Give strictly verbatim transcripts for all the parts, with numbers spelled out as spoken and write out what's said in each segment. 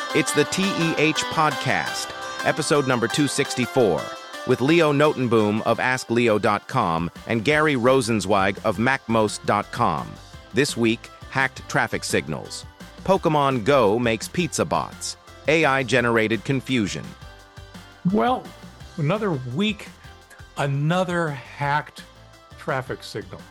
It's the T E H Podcast, episode number two sixty-four, with Leo Notenboom of Ask Leo dot com and Gary Rosenzweig of Macmost dot com. This week, hacked traffic signals. Pokemon Go makes pizza bots. A I-generated confusion. Well, another week, another hacked traffic signal.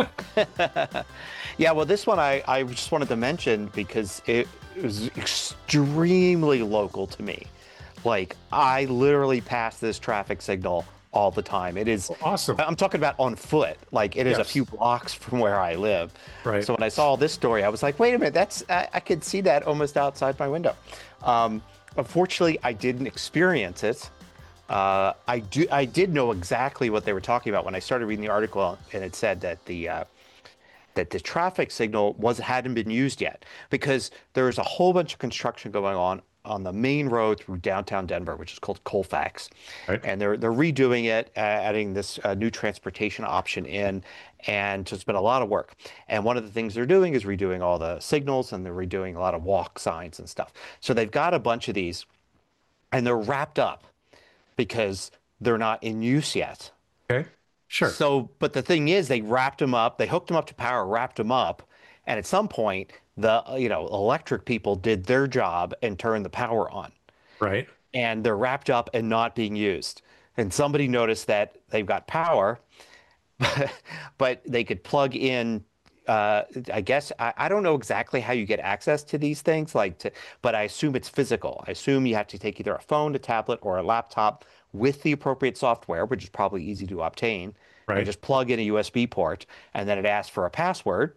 Yeah, well, this one I, I just wanted to mention because it was extremely local to me. Like, I literally pass this traffic signal all the time. It is awesome. I'm talking about on foot. Like, it is Yes. a few blocks from where I live. Right. So when I saw this story, I was like, wait a minute, that's I, I could see that almost outside my window. Um, unfortunately, I didn't experience it. Uh, I do. I did know exactly what they were talking about when I started reading the article, and it said that the uh, that the traffic signal was hadn't been used yet because there is a whole bunch of construction going on on the main road through downtown Denver, which is called Colfax, Right. and they're they're redoing it, uh, adding this uh, new transportation option in, and so it's been a lot of work. And one of the things they're doing is redoing all the signals, and they're redoing a lot of walk signs and stuff. So they've got a bunch of these, and they're wrapped up because they're not in use yet. Okay. Sure. So, but the thing is, they wrapped them up, they hooked them up to power, wrapped them up, and at some point, the you know electric people did their job and turned the power on, Right. and they're wrapped up and not being used. And somebody noticed that they've got power, but, but they could plug in. Uh, I guess I, I don't know exactly how you get access to these things, like to, but I assume it's physical. I assume you have to take either a phone, a tablet, or a laptop with the appropriate software, which is probably easy to obtain. Right. You just plug in a U S B port, and then it asks for a password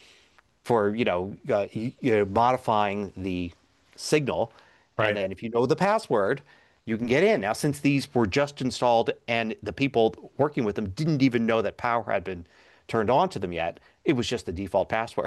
for you know, uh, you, you know modifying the signal, Right. and then if you know the password, you can get in. Now, since these were just installed and the people working with them didn't even know that power had been turned on to them yet, it was just the default password.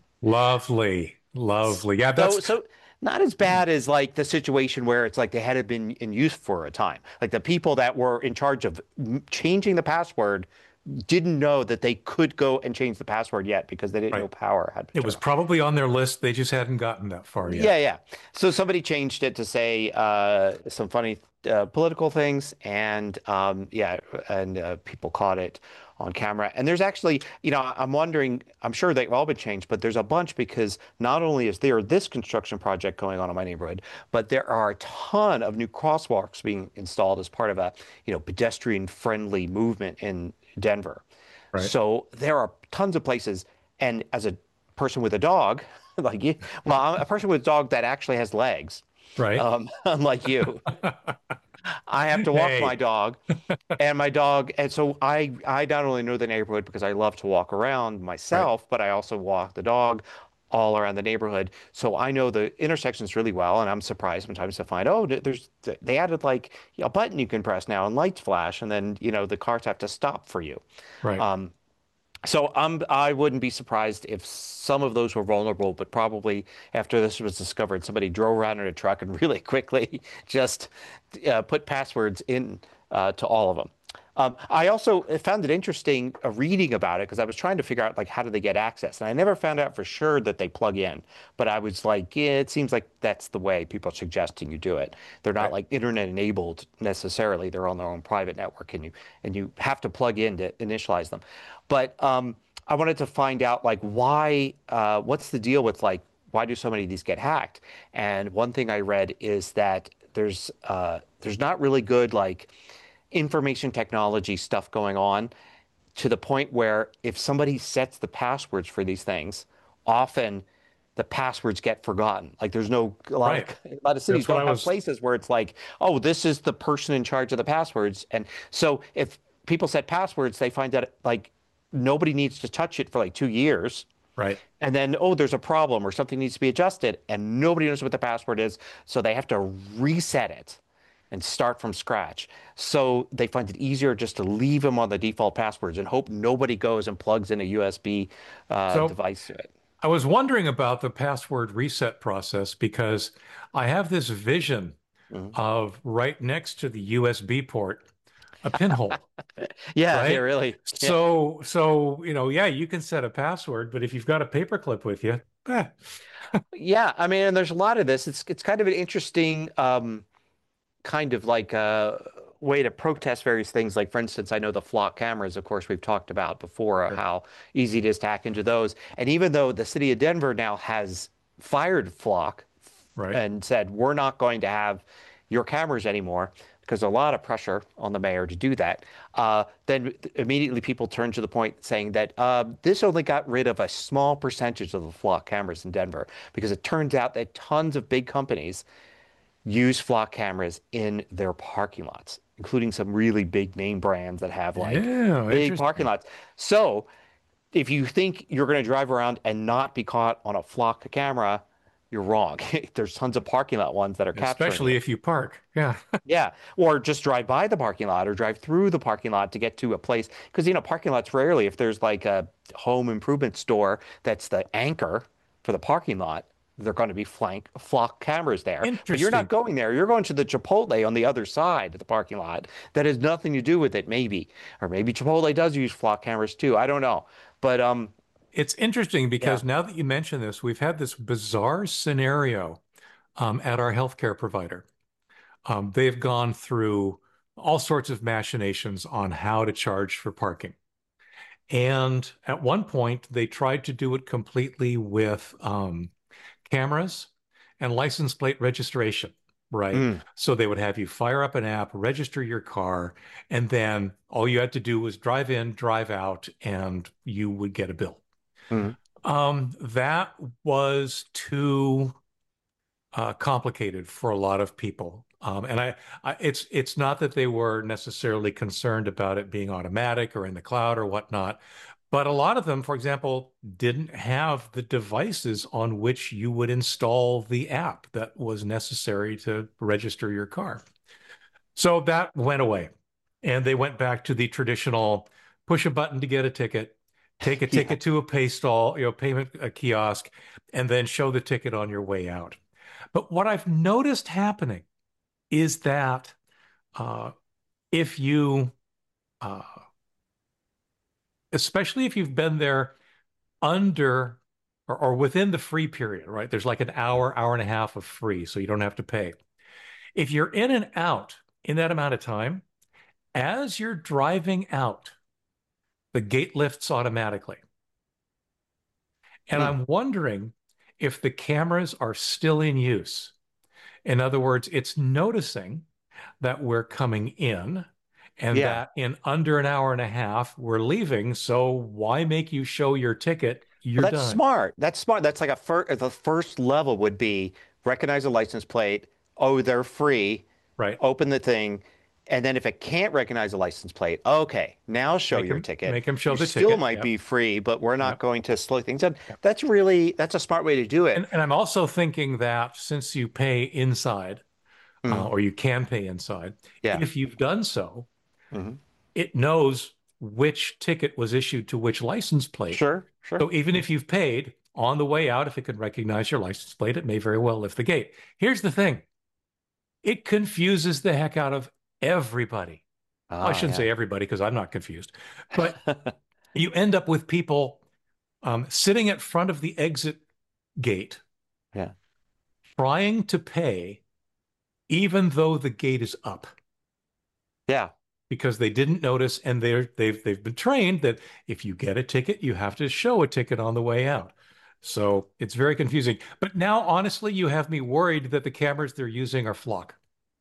Lovely. Lovely. Yeah, So, that's so not as bad as like the situation where it's like they had been in use for a time. Like the people that were in charge of m- changing the password didn't know that they could go and change the password yet because they didn't Right. know power had been it was turned on. probably on their list. They just hadn't gotten that far yet. Yeah, yeah. So somebody changed it to say uh, some funny uh, political things, and um, yeah, and uh, people caught it on camera. And there's actually, you know, I'm wondering, I'm sure they've all been changed, but there's a bunch because not only is there this construction project going on in my neighborhood, but there are a ton of new crosswalks being installed as part of a, you know, pedestrian-friendly movement in Denver. Right. So there are tons of places, and as a person with a dog, like you, well, I'm a person with a dog that actually has legs, Right. um, unlike you. I have to walk Hey. my dog, and my dog, and so I I not only know the neighborhood because I love to walk around myself, but I also walk the dog all around the neighborhood. So I know the intersections really well, and I'm surprised sometimes to find, oh, th- there's they added like a button you can press now and lights flash, and then you know the cars have to stop for you. Right. Um, so I'm, I wouldn't be surprised if some of those were vulnerable, but probably after this was discovered, somebody drove around in a truck and really quickly just uh, put passwords in uh, to all of them. Um, I also found it interesting uh, reading about it because I was trying to figure out like how do they get access, and I never found out for sure that they plug in. But I was like, yeah, it seems like that's the way people are suggesting you do it. They're not Right. like internet enabled necessarily; they're on their own private network, and you and you have to plug in to initialize them. But um, I wanted to find out like why, uh, what's the deal with like why do so many of these get hacked? And one thing I read is that there's uh, there's not really good like information technology stuff going on to the point where if somebody sets the passwords for these things, often the passwords get forgotten. Like there's no a lot Right. of a lot of cities That's what don't I have was. places where it's like, oh, this is the person in charge of the passwords. And so if people set passwords, they find that like nobody needs to touch it for like two years. Right. And then, oh, there's a problem or something needs to be adjusted, and nobody knows what the password is. So they have to reset it and start from scratch. So they find it easier just to leave them on the default passwords and hope nobody goes and plugs in a U S B uh, So device to it. I was wondering about the password reset process because I have this vision Mhm. of right next to the U S B port a pinhole, Yeah, yeah, right? really. Yeah. So, so, you know, yeah, you can set a password, but if you've got a paperclip with you, eh, Yeah, I mean, and there's a lot of this. It's it's kind of an interesting um kind of like a way to protest various things. Like, for instance, I know the flock cameras, of course, we've talked about before, uh, sure. how easy it is to hack into those. And even though the city of Denver now has fired Flock Right. and said, we're not going to have your cameras anymore, because a lot of pressure on the mayor to do that, uh, then immediately people turn to the point saying that uh, this only got rid of a small percentage of the Flock cameras in Denver, because it turns out that tons of big companies use flock cameras in their parking lots, including some really big name brands that have like Yeah, big parking interesting. lots. So if you think you're going to drive around and not be caught on a flock camera, you're wrong. There's tons of parking lot ones that are capturing Especially it. if you park. Yeah. Yeah, or just drive by the parking lot or drive through the parking lot to get to a place. Because, you know, parking lots rarely, if there's like a home improvement store that's the anchor for the parking lot, they're going to be flank flock cameras there. But you're not Interesting. going there. You're going to the Chipotle on the other side of the parking lot. That has nothing to do with it, maybe. Or maybe Chipotle does use flock cameras too. I don't know. But um, It's interesting yeah. because now that you mention this, we've had this bizarre scenario um, at our healthcare provider. Um, they've gone through all sorts of machinations on how to charge for parking. And at one point, they tried to do it completely with um, cameras and license plate registration, right? Mm, So they would have you fire up an app, register your car, and then all you had to do was drive in, drive out, and you would get a bill. mm. Um, that was too uh, complicated for a lot of people. Um, and I, I, it's it's not that they were necessarily concerned about it being automatic or in the cloud or whatnot, but a lot of them, for example, didn't have the devices on which you would install the app that was necessary to register your car. So that went away, and they went back to the traditional push a button to get a ticket, take a Yeah. ticket to a pay stall, you know, payment a kiosk, and then show the ticket on your way out. But what I've noticed happening is that uh, if you, uh, especially if you've been there under or, or within the free period, right? There's like an hour, hour and a half of free, so you don't have to pay. If you're in and out in that amount of time, as you're driving out, the gate lifts automatically. And Mm. I'm wondering if the cameras are still in use. In other words, it's noticing that we're coming in and Yeah. that in under an hour and a half we're leaving. So why make you show your ticket? Well, You're that's done. smart. That's smart. That's like a first, the first level would be recognize a license plate. Oh, they're free. Right. Open the thing. And then if it can't recognize a license plate, okay, now show Make your him ticket. make him show You the still ticket. might Yep. be free, but we're not Yep. going to slow things down. Yep. That's really, that's a smart way to do it. And and I'm also thinking that since you pay inside, uh, Mhm. or you can pay inside, Yeah. if you've done so, Hmm. it knows which ticket was issued to which license plate. Sure. Sure. So even if you've paid on the way out, if it can recognize your license plate, it may very well lift the gate. Here's the thing. It confuses the heck out of everybody. I Ah, shouldn't yeah. say everybody because I'm not confused, but you end up with people um, sitting at front of the exit gate Yeah. trying to pay even though the gate is up Yeah. because they didn't notice and they're they've they've been trained that if you get a ticket, you have to show a ticket on the way out. So it's very confusing. But now, honestly, you have me worried that the cameras they're using are flock.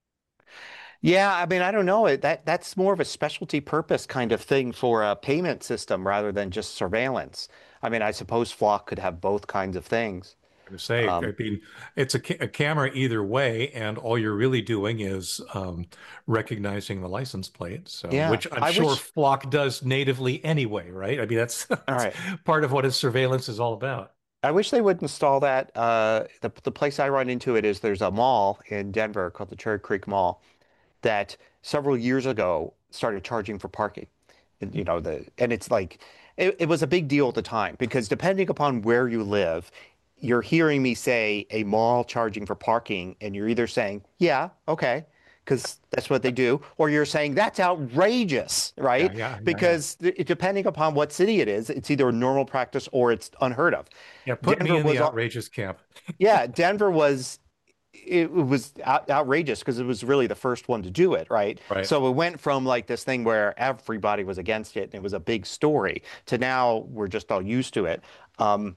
Yeah, I mean, I don't know. It that that's more of a specialty purpose kind of thing for a payment system rather than just surveillance. I mean, I suppose Flock could have both kinds of things. I'm going to say, I Um, mean, it's a, ca- a camera either way, and all you're really doing is um, recognizing the license plate. So, yeah, which I'm I sure wish. Flock does natively anyway, right? I mean, that's, All that's right. part of what his surveillance is all about. I wish they would install that. Uh, the the place I run into it is there's a mall in Denver called the Cherry Creek Mall that several years ago started charging for parking. And, you know, the and it's like it, it was a big deal at the time because depending upon where you live, you're hearing me say a mall charging for parking, and you're either saying, yeah, okay, because that's what they do, or you're saying that's outrageous, Yeah, right? yeah, yeah, yeah. Because th- depending upon what city it is, it's either a normal practice or it's unheard of. Yeah, put me Denver in the was, al- outrageous camp. yeah, Denver was it was out, outrageous because it was really the first one to do it, right? Right. So it went from like this thing where everybody was against it and it was a big story to now we're just all used to it. Um,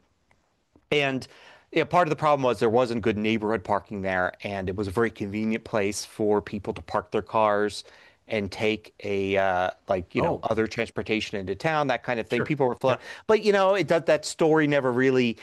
and yeah, part of the problem was there wasn't good neighborhood parking there, and it was a very convenient place for people to park their cars and take a uh, like you know Oh, other transportation into town, that kind of thing. sure. People were flooding, Yep. but you know it that that story never really.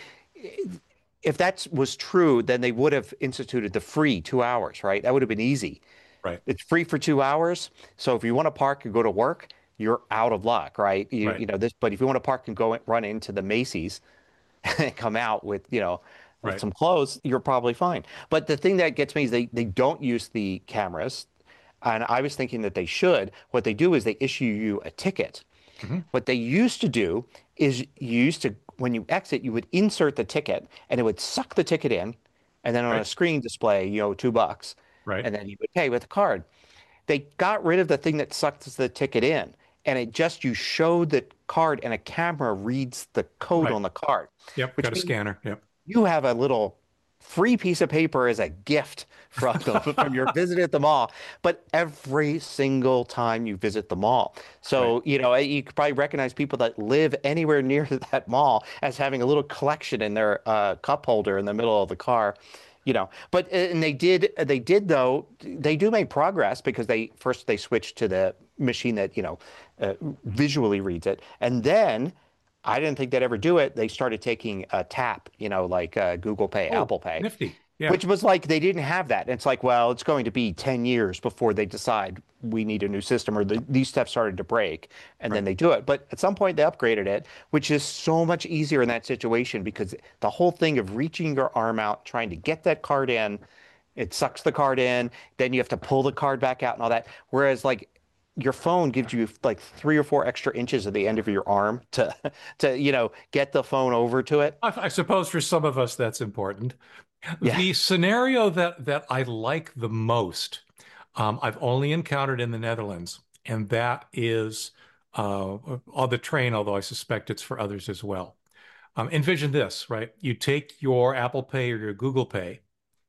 If that was true, then they would have instituted the free two hours, right? That would have been easy. Right. It's free for two hours. So if you want to park and go to work, you're out of luck, right? You, Right. you know this, but if you want to park and go run into the Macy's and come out with, you know, with Right. some clothes, you're probably fine. But the thing that gets me is they they don't use the cameras. And I was thinking that they should. What they do is they issue you a ticket. Hmm. What they used to do is you used to, when you exit, you would insert the ticket and it would suck the ticket in. And then on a Right. screen display, you know, two bucks. Right. And then you would pay with a card. They got rid of the thing that sucks the ticket in. And it just, you show the card and a camera reads the code Right. on the card, Yep. which Got a means scanner. Yep. you have a little free piece of paper as a gift from the, from your visit at the mall, but every single time you visit the mall. Right. So, you know, you could probably recognize people that live anywhere near that mall as having a little collection in their uh, cup holder in the middle of the car, you know. But and they did they did though they do make progress because they first they switched to the machine that, you know, uh, visually reads it, and then I didn't think they'd ever do it. They started taking a tap, you know, like uh, Google Pay, Oh, Apple Pay, nifty. Yeah. which was like they didn't have that. And it's like, well, it's going to be ten years before they decide we need a new system or the, these steps started to break and then Right. they do it. But at some point they upgraded it, which is so much easier in that situation because the whole thing of reaching your arm out, trying to get that card in, it sucks the card in, then you have to pull the card back out and all that. Whereas like your phone gives you like three or four extra inches at the end of your arm to to you know get the phone over to it. I, I suppose for some of us that's important. Yeah. The scenario that that I like the most, um, I've only encountered in the Netherlands, and that is uh, on the train, although I suspect it's for others as well. Um, envision this, right? You take your Apple Pay or your Google Pay,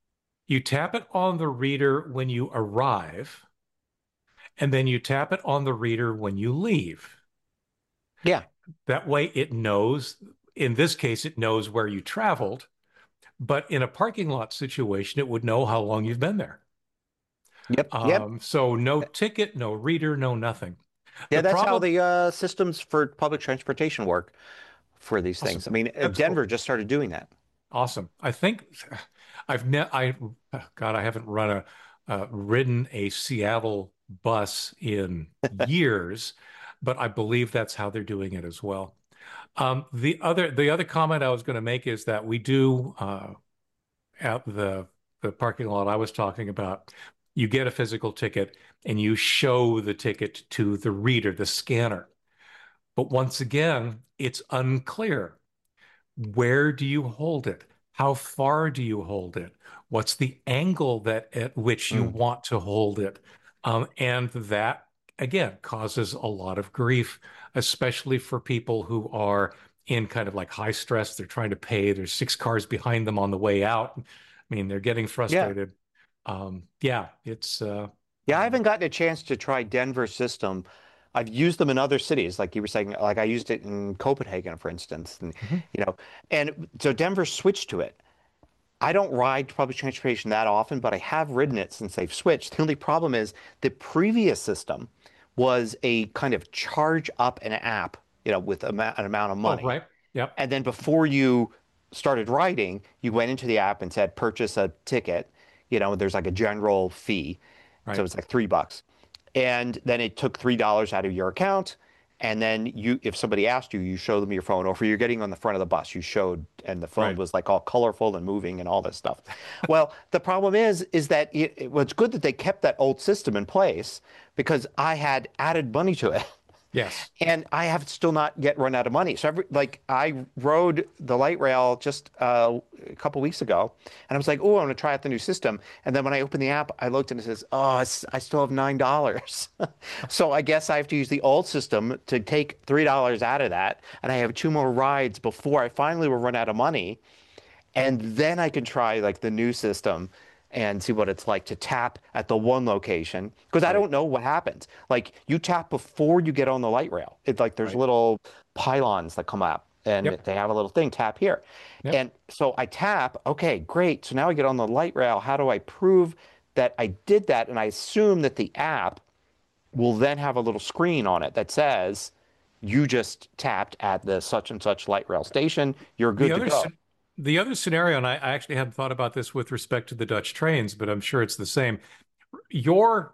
you tap it on the reader when you arrive, and then you tap it on the reader when you leave. Yeah. That way it knows, in this case, it knows where you traveled, but in a parking lot situation, it would know how long you've been there. Yep. Yep. Um, so no ticket, no reader, no nothing. Yeah, The that's how problem, the uh, systems for public transportation work for these things. awesome. I mean, uh, That's cool. Denver just started doing that. Awesome. I think I've ne I God, I haven't run a uh, ridden a Seattle bus in years, but I believe that's how they're doing it as well. Um, the other the other comment I was going to make is that we do uh, at the the parking lot I was talking about, you get a physical ticket and you show the ticket to the reader, the scanner. But once again, it's unclear. Where do you hold it? How far do you hold it? What's the angle that at which you Mm. want to hold it? Um, and that again causes a lot of grief, especially for people who are in kind of like high stress. They're trying to pay. There's six cars behind them on the way out. I mean, they're getting Yeah. frustrated. Um, yeah, it's uh, Yeah, I um, haven't gotten a chance to try Denver's system. I've used them in other cities, like you were saying, like I used it in Copenhagen, for instance, and mhm. you know, and so Denver switched to it. I don't ride public transportation that often, but I have ridden it since they've switched. The only problem is the previous system was a kind of charge up an app, you know, with ama- an amount of Oh, money. right. Yep. And then before you started riding, you went into the app and said, purchase a ticket. You know, there's like a general fee. So Right. it's like three bucks. And then it took three dollars out of your account. And then you, if somebody asked you, you show them your phone, or if you're getting on the front of the bus, you showed, and the phone Right. was like all colorful and moving and all this stuff. Well, the problem is, is that it, it was good that they kept that old system in place because I had added money to it. Yes. And I have still not yet run out of money. So every, like I rode the light rail just uh, a couple weeks ago, and I was like, "Oh, I'm gonna try out the new system." And then when I opened the app, I looked and it says, "Oh, it's, I still have nine dollars." So I guess I have to use the old system to take three dollars out of that, and I have two more rides before I finally will run out of money, and then I can try like the new system and see what it's like to tap at the one location because I Right. don't know what happens. Like you tap before you get on the light rail. It's like there's Right. little pylons that come up and Yep. they have a little thing, tap here. Yep. And so I tap, okay, great. So now I get on the light rail. How do I prove that I did that? And I assume that the app will then have a little screen on it that says you just tapped at the such and such light rail station. You're The good to other go. sce- the other scenario, and I, I actually hadn't thought about this with respect to the Dutch trains, but I'm sure it's the same. Your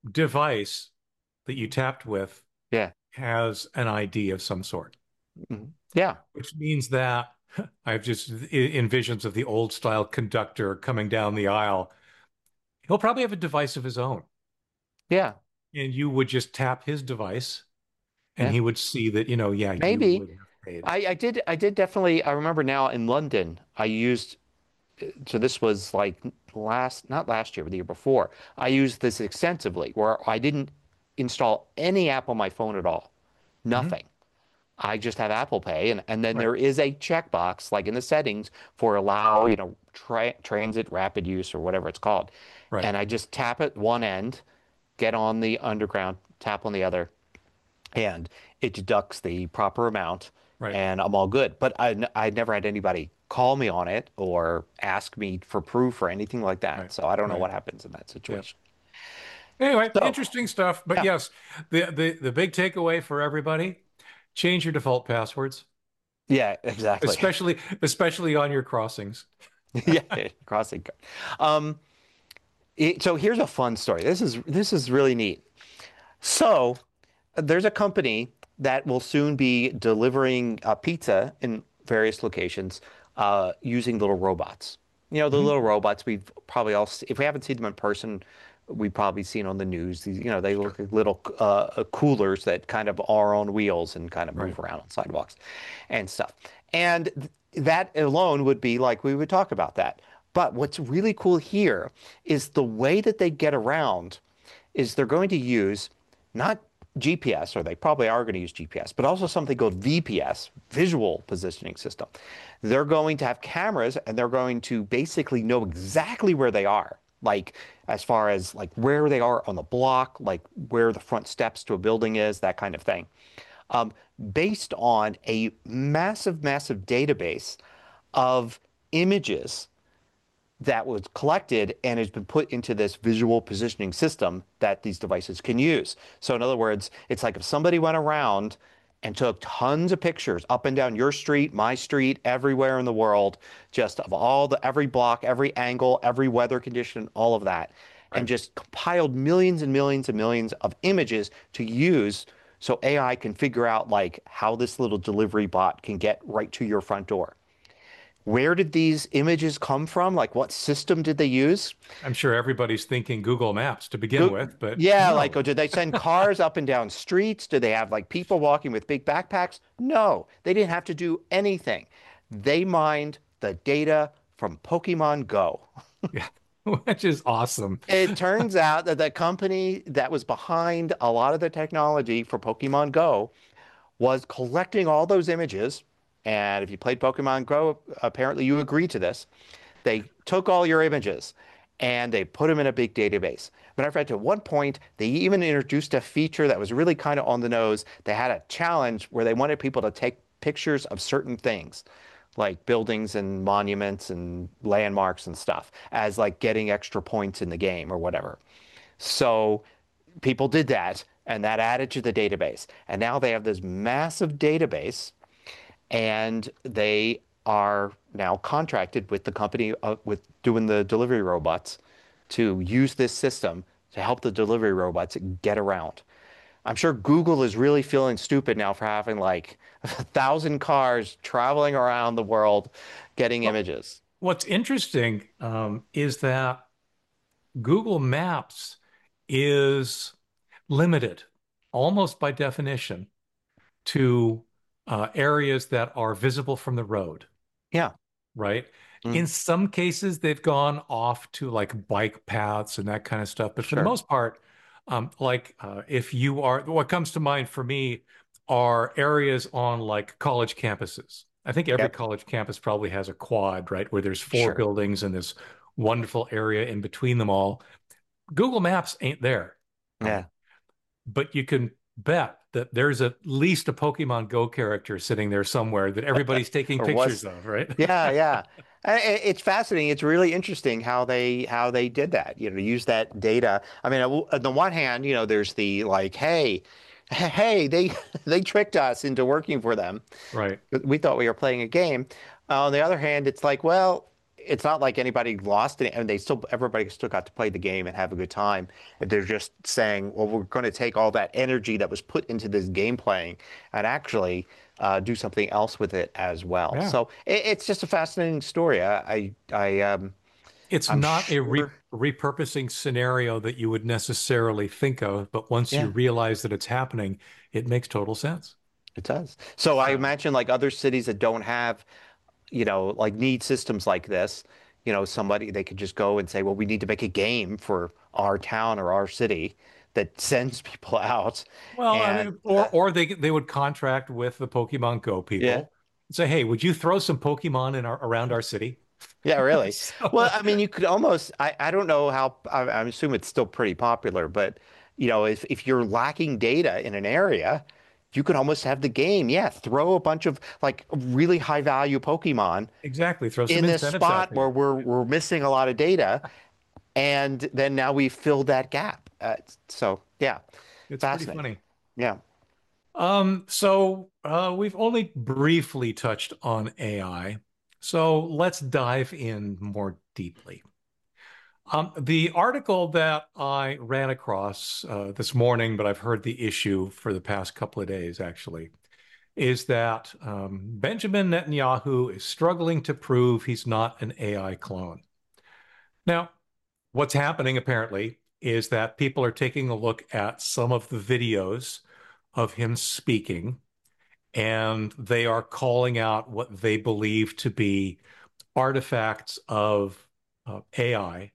device that you tapped with Yeah. has an I D of some sort, Mhm. Yeah. which means that I've just in visions of the old style conductor coming down the aisle. He'll probably have a device of his own, Yeah. and you would just tap his device, and Yeah. he would see that, you know, yeah, you Maybe. would have paid. I, I did I did definitely I remember now in London I used so this was like last not last year but the year before I used this extensively where I didn't install any app on my phone at all. Hmm. Nothing. I just have Apple Pay and, and then Right, there is a checkbox like in the settings for allow, you know, tra transit rapid use or whatever it's called. right, And I just tap at one end, get on the underground, tap on the other, and it deducts the proper amount right, and I'm all good. But I, I never had anybody call me on it or ask me for proof or anything like that. right, So I don't know right. what happens in that Yeah. situation. Anyway, So interesting stuff. But yeah, yes, the the the big takeaway for everybody, change your default passwords, yeah, exactly. especially especially on your crossings. Yeah, crossing. Um, it- so here's a fun story. This is this is really neat. So there's a company that will soon be delivering uh, pizza in various locations uh, using little robots. You know, the Mhm. little robots we've probably all, se- if we haven't seen them in person, we've probably seen on the news. These, you know, they look Sure. like little uh, uh, coolers that kind of are on wheels and kind of Right. move around on sidewalks and stuff. And th- that alone would be like we would talk about that. But what's really cool here is the way that they get around is they're going to use not G P S, or they probably are going to use G P S, but also something called V P S, Visual Positioning System. They're going to have cameras and they're going to basically know exactly where they are, like as far as like where they are on the block, like where the front steps to a building is, that kind of thing, um, based on a massive, massive database of images that was collected and has been put into this visual positioning system that these devices can use. So in other words, it's like if somebody went around and took tons of pictures up and down your street, my street, everywhere in the world, just of all the every block, every angle, every weather condition, all of that, and Right. just compiled millions and millions and millions of images to use so A I can figure out like how this little delivery bot can get right to your front door. Where did these images come from? Like, what system did they use? I'm sure everybody's thinking Google Maps to begin Go, with, but yeah, like, no. oh, did they send cars up and down streets? Did they have like people walking with big backpacks? No, they didn't have to do anything. They mined the data from Pokemon Go. Yeah, which is awesome. It turns out that the company that was behind a lot of the technology for Pokemon Go was collecting all those images. And if you played Pokemon Go, apparently you agree to this. They took all your images and they put them in a big database. Matter of fact, at one point, they even introduced a feature that was really kind of on the nose. They had a challenge where they wanted people to take pictures of certain things, like buildings and monuments and landmarks and stuff, as like getting extra points in the game or whatever. So people did that, and that added to the database. And now they have this massive database and they are now contracted with the company uh, with doing the delivery robots to use this system to help the delivery robots get around. I'm sure Google is really feeling stupid now for having like a thousand cars traveling around the world getting Well, images. what's interesting um, is that Google Maps is limited. almost by definition to uh, areas that are visible from the road, Yeah. right? In Mm, some cases, they've gone off to like bike paths and that kind of stuff. But for the sure. most part, um, like uh, if you are, what comes to mind for me are areas on like college campuses. I think every Yep. college campus probably has a quad, right? Where there's four Sure. buildings and this wonderful area in between them all. Google Maps ain't there. Um, Yeah. but you can bet that there's at least a Pokemon Go character sitting there somewhere that everybody's taking Or pictures was. of, right? Yeah, yeah. I- I- It's fascinating. It's really interesting how they how they did that. You know, use that data. I mean, on the one hand, you know, there's the like, hey, hey, they they tricked us into working for them. Right. We thought we were playing a game. Uh, on the other hand, it's like, well, it's not like anybody lost it, and they still everybody still got to play the game and have a good time. They're just saying, well, we're going to take all that energy that was put into this game playing and actually uh, do something else with it as well. Yeah. So it, it's just a fascinating story. I, I, I um, It's I'm not a re sure. repurposing scenario that you would necessarily think of, but once you Yeah. realize that it's happening, it makes total sense. It does. So I imagine like other cities that don't have, you know, like need systems like this, you know, somebody they could just go and say, well, we need to make a game for our town or our city that sends people out. Well, I And mean, or uh, or they they would contract with the Pokemon Go yeah, people and say, "Hey, would you throw some Pokemon in our around our city?" yeah, really. So, Well, I mean, you could almost, I, I don't know how, I, I assume it's still pretty popular, but, you know, if, if you're lacking data in an area, you could almost have the game, yeah, throw a bunch of like really high value Pokemon exactly, throw some in this incentives out spot where there. we're we're missing a lot of data, and then now we filled that gap. Uh, so yeah, It's pretty fascinating. funny. Yeah. Um, so uh, we've only briefly touched on A I, so let's dive in more deeply. Um, the article that I ran across uh, this morning, but I've heard the issue for the past couple of days actually, is that um, Benjamin Netanyahu is struggling to prove he's not an A I clone. Now, what's happening apparently is that people are taking a look at some of the videos of him speaking, and they are calling out what they believe to be artifacts of uh, A I,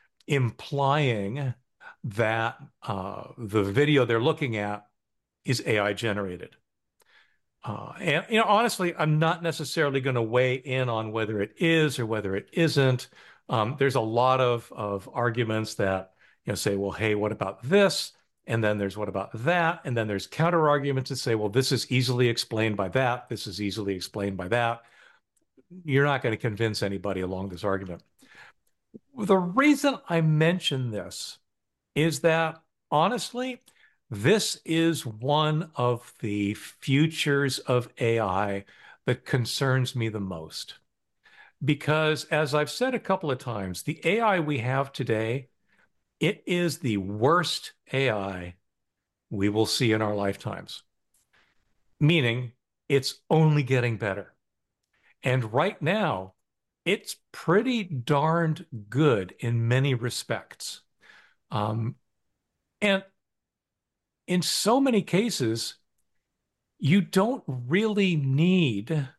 implying that uh, the video they're looking at is A I generated. Uh, and you know, honestly, I'm not necessarily going to weigh in on whether it is or whether it isn't. Um, there's a lot of of arguments that you know say, well, hey, what about this? And then there's what about that? And then there's counter arguments that say, well, this is easily explained by that. This is easily explained by that. You're not going to convince anybody along this argument. The reason I mention this is that honestly, this is one of the futures of A I that concerns me the most. Because as I've said a couple of times, the A I we have today, it is the worst A I we will see in our lifetimes, meaning it's only getting better. And right now, it's pretty darned good in many respects. Um, and in so many cases, you don't really need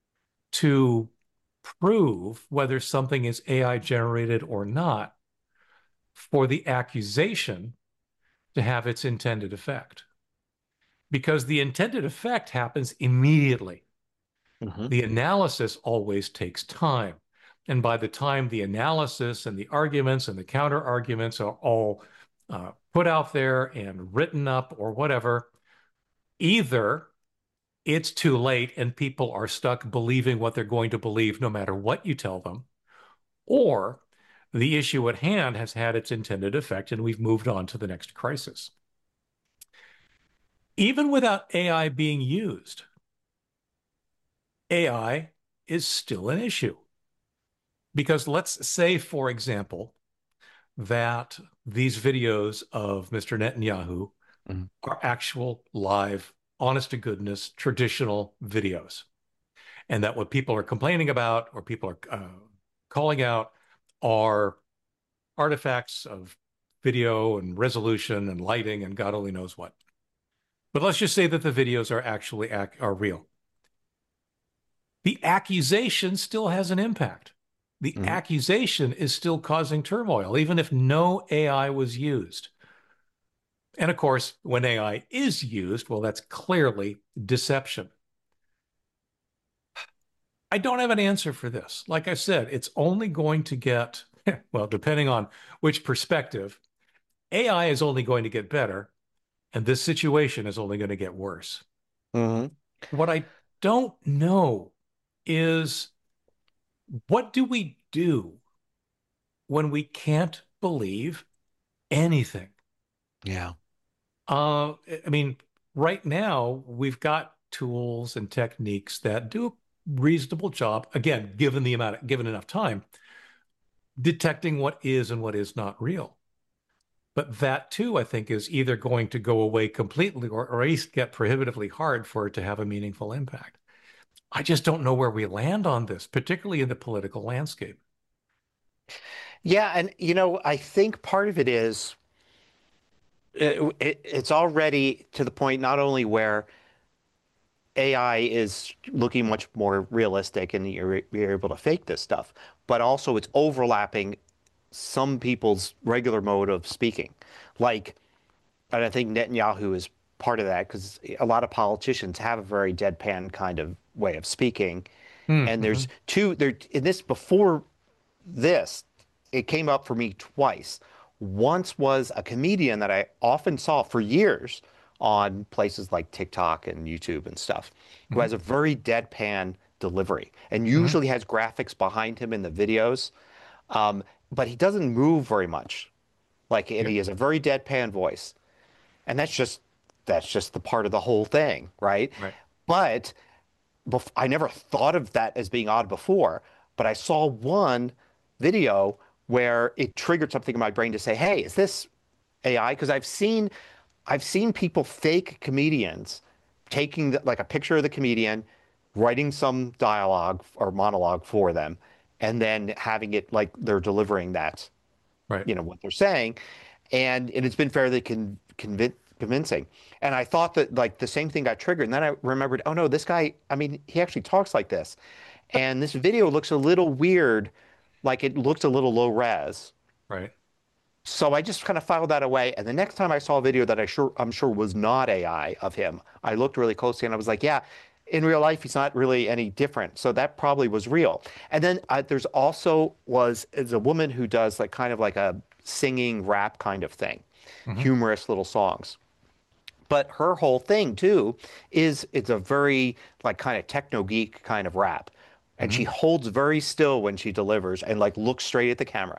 to prove whether something is A I generated or not for the accusation to have its intended effect. Because the intended effect happens immediately. Hmm. The analysis always takes time. And by the time the analysis and the arguments and the counter arguments are all uh, put out there and written up or whatever, either it's too late and people are stuck believing what they're going to believe no matter what you tell them, or the issue at hand has had its intended effect and we've moved on to the next crisis. Even without A I being used, A I is still an issue. Because let's say, for example, that these videos of Mister Netanyahu Hmm. are actual live, honest to goodness, traditional videos. And that what people are complaining about or people are uh, calling out are artifacts of video and resolution and lighting and God only knows what. But let's just say that the videos are actually ac are real. The accusation still has an impact. The Mhm. accusation is still causing turmoil, even if no A I was used. And of course, when A I is used, well, that's clearly deception. I don't have an answer for this. Like I said, it's only going to get, well, depending on which perspective, A I is only going to get better, and this situation is only going to get worse. Mhm. What I don't know is what do we do when we can't believe anything? Yeah. Uh, I mean, right now we've got tools and techniques that do a reasonable job, again, given the amount, given enough time, detecting what is and what is not real. But that too, I think, is either going to go away completely or, or at least get prohibitively hard for it to have a meaningful impact. I just don't know where we land on this, particularly in the political landscape. Yeah, and you know, I think part of it is it, it, it's already to the point not only where A I is looking much more realistic and you're, you're able to fake this stuff, but also it's overlapping some people's regular mode of speaking. Like, and I think Netanyahu is part of that because a lot of politicians have a very deadpan kind of way of speaking. And Mm-hmm. there's two there in this before this, it came up for me twice. Once was a comedian that I often saw for years on places like TikTok and YouTube and stuff, who Mm-hmm. has a very deadpan delivery and Mm-hmm. usually has graphics behind him in the videos. Um, but he doesn't move very much. Like, and Yep. he has a very deadpan voice. And that's just that's just the part of the whole thing, right? Right. But bef I never thought of that as being odd before, but I saw one video where it triggered something in my brain to say, "Hey, is this A I?" Because I've seen I've seen people fake comedians taking the, like a picture of the comedian, writing some dialogue or monologue for them, and then having it like they're delivering that, Right. you know, what they're saying, and and it's been fairly con convin convincing. And I thought that like the same thing got triggered, and then I remembered, oh no, this guy, I mean, he actually talks like this, and this video looks a little weird, like it looks a little low res. Right. So I just kind of filed that away. And the next time I saw a video that I sure I'm sure was not A I of him, I looked really closely and I was like, yeah, in real life he's not really any different. So that probably was real. And then uh, there's also was is a woman who does like kind of like a singing rap kind of thing, Mm-hmm. humorous little songs. But her whole thing too is it's a very like kind of techno geek kind of rap. And Mm-hmm. she holds very still when she delivers and like looks straight at the camera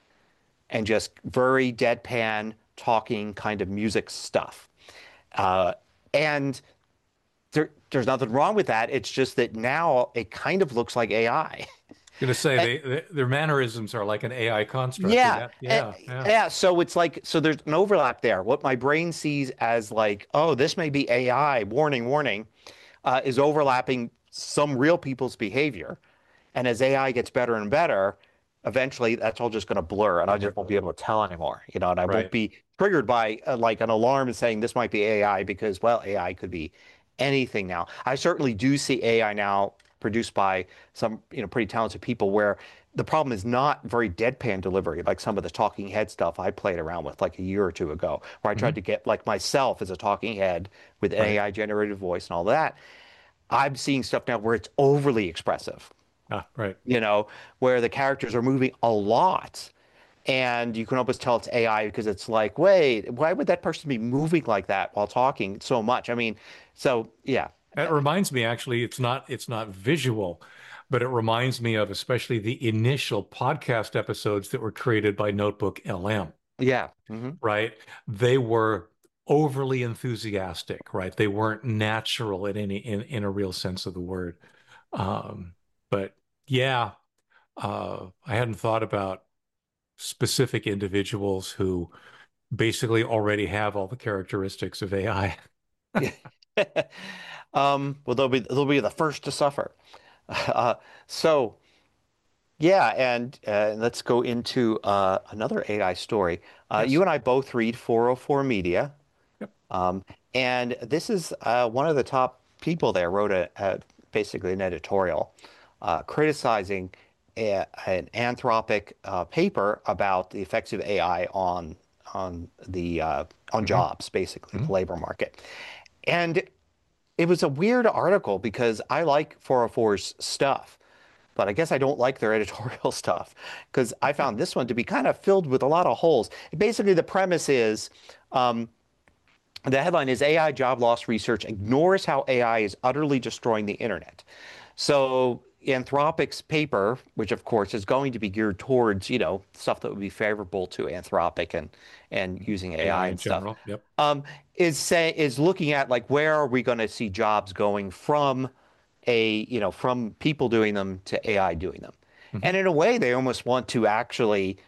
and just very deadpan talking kind of music stuff. Uh, and there, there's nothing wrong with that. It's just that now it kind of looks like A I. Going to say And, they, they their mannerisms are like an A I construct. yeah, Yeah. and- Yeah. Yeah. yeah. So it's like so there's an overlap there. What my brain sees as like, oh, this may be A I. Warning, warning, uh, is overlapping some real people's behavior. And as A I gets better and better, eventually that's all just going to blur and I just won't be able to tell anymore, you know, and I won't Right. be triggered by uh, like an alarm saying this might be A I because, well, A I could be anything now. I certainly do see A I now produced by some, you know, pretty talented people where the problem is not very deadpan delivery, like some of the talking head stuff I played around with like a year or two ago, where I Mm-hmm. tried to get like myself as a talking head with an Right. A I generated voice and all that. I'm seeing stuff now where it's overly expressive, Ah, right. you know, where the characters are moving a lot. And you can almost tell it's A I because it's like, wait, why would that person be moving like that while talking so much? I mean, so yeah. That reminds me, actually, it's not it's not visual, but it reminds me of especially the initial podcast episodes that were created by Notebook L M, Yeah. Hmm. right? They were overly enthusiastic, right? They weren't natural in any in, in a real sense of the word. Um, but yeah, uh, I hadn't thought about specific individuals who basically already have all the characteristics of A I. Um, well, they'll be they'll be the first to suffer. Uh, so yeah, and uh, let's go into uh, another A I story. Uh, Yes. you and I both read four oh four Media. Yep. Um, and this is uh, one of the top people there wrote a, a basically an editorial uh, criticizing a, an Anthropic uh, paper about the effects of A I on on the uh, on Hmm. jobs, basically Hmm. the labor market. And it was a weird article because I like four oh four's stuff, but I guess I don't like their editorial stuff because I found this one to be kind of filled with a lot of holes. Basically, the premise is um, the headline is A I job loss research ignores how A I is utterly destroying the internet. So Anthropic's paper, which of course is going to be geared towards, you know, stuff that would be favorable to Anthropic and and using A I A I in and stuff, general. Yep. um, is say is looking at like where are we going to see jobs going from a, you know, from people doing them to A I doing them. Hmm. And in a way, they almost want to actually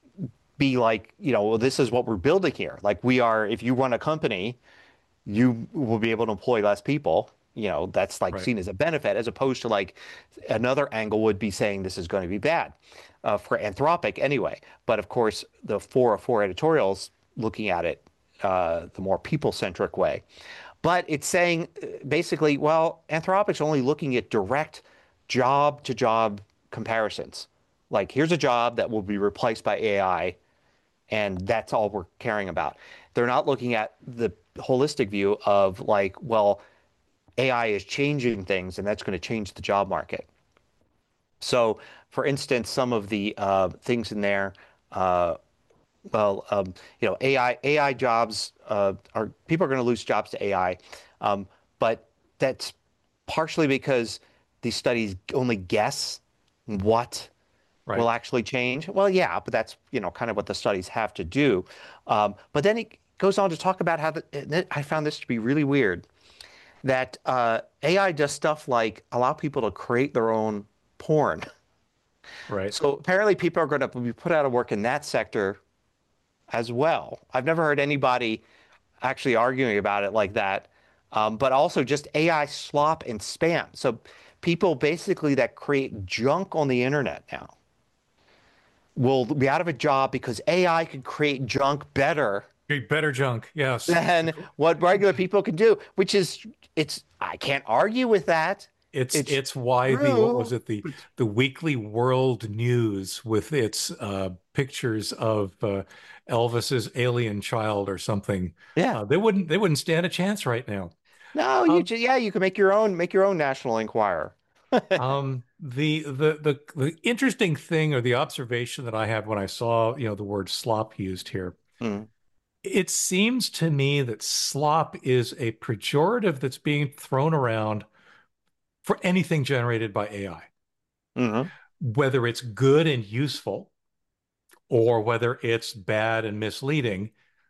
be like, you know, well, this is what we're building here. Like we are, if you run a company, you will be able to employ less people. You know, that's like Right. seen as a benefit, as opposed to like another angle would be saying this is going to be bad uh, for Anthropic anyway. But of course, the four oh four editorials looking at it uh, the more people-centric way. But it's saying uh, basically, well, Anthropic's only looking at direct job-to-job comparisons. Like, here's a job that will be replaced by A I, and that's all we're caring about. They're not looking at the holistic view of like, well, A I is changing things and that's going to change the job market. So, for instance, some of the uh, things in there, uh, well, um, you know, A I A I jobs uh, are people are going to lose jobs to A I, um, but that's partially because these studies only guess what Right. will actually change. Well, yeah, but that's, you know, kind of what the studies have to do. Um, but then it goes on to talk about how the, I found this to be really weird that uh, A I does stuff like allow people to create their own porn. Right. So apparently people are going to be put out of work in that sector as well. I've never heard anybody actually arguing about it like that. Um, but also just A I slop and spam. So people basically that create junk on the internet now will be out of a job because A I can create junk better Okay, better junk. Yes. than what regular people can do, which is, it's, I can't argue with that. It's It's it's why the what was true. it the the Weekly World News with its uh, pictures of uh, Elvis's alien child or something. Yeah. Uh, they wouldn't they wouldn't stand a chance right now. No, you Um, just, yeah, you can make your own, make your own National Enquirer. um, the the the the interesting thing or the observation that I had when I saw, you know, the word slop used here, Mm, it seems to me that slop is a pejorative that's being thrown around for anything generated by A I, hmm whether it's good and useful or whether it's bad and misleading.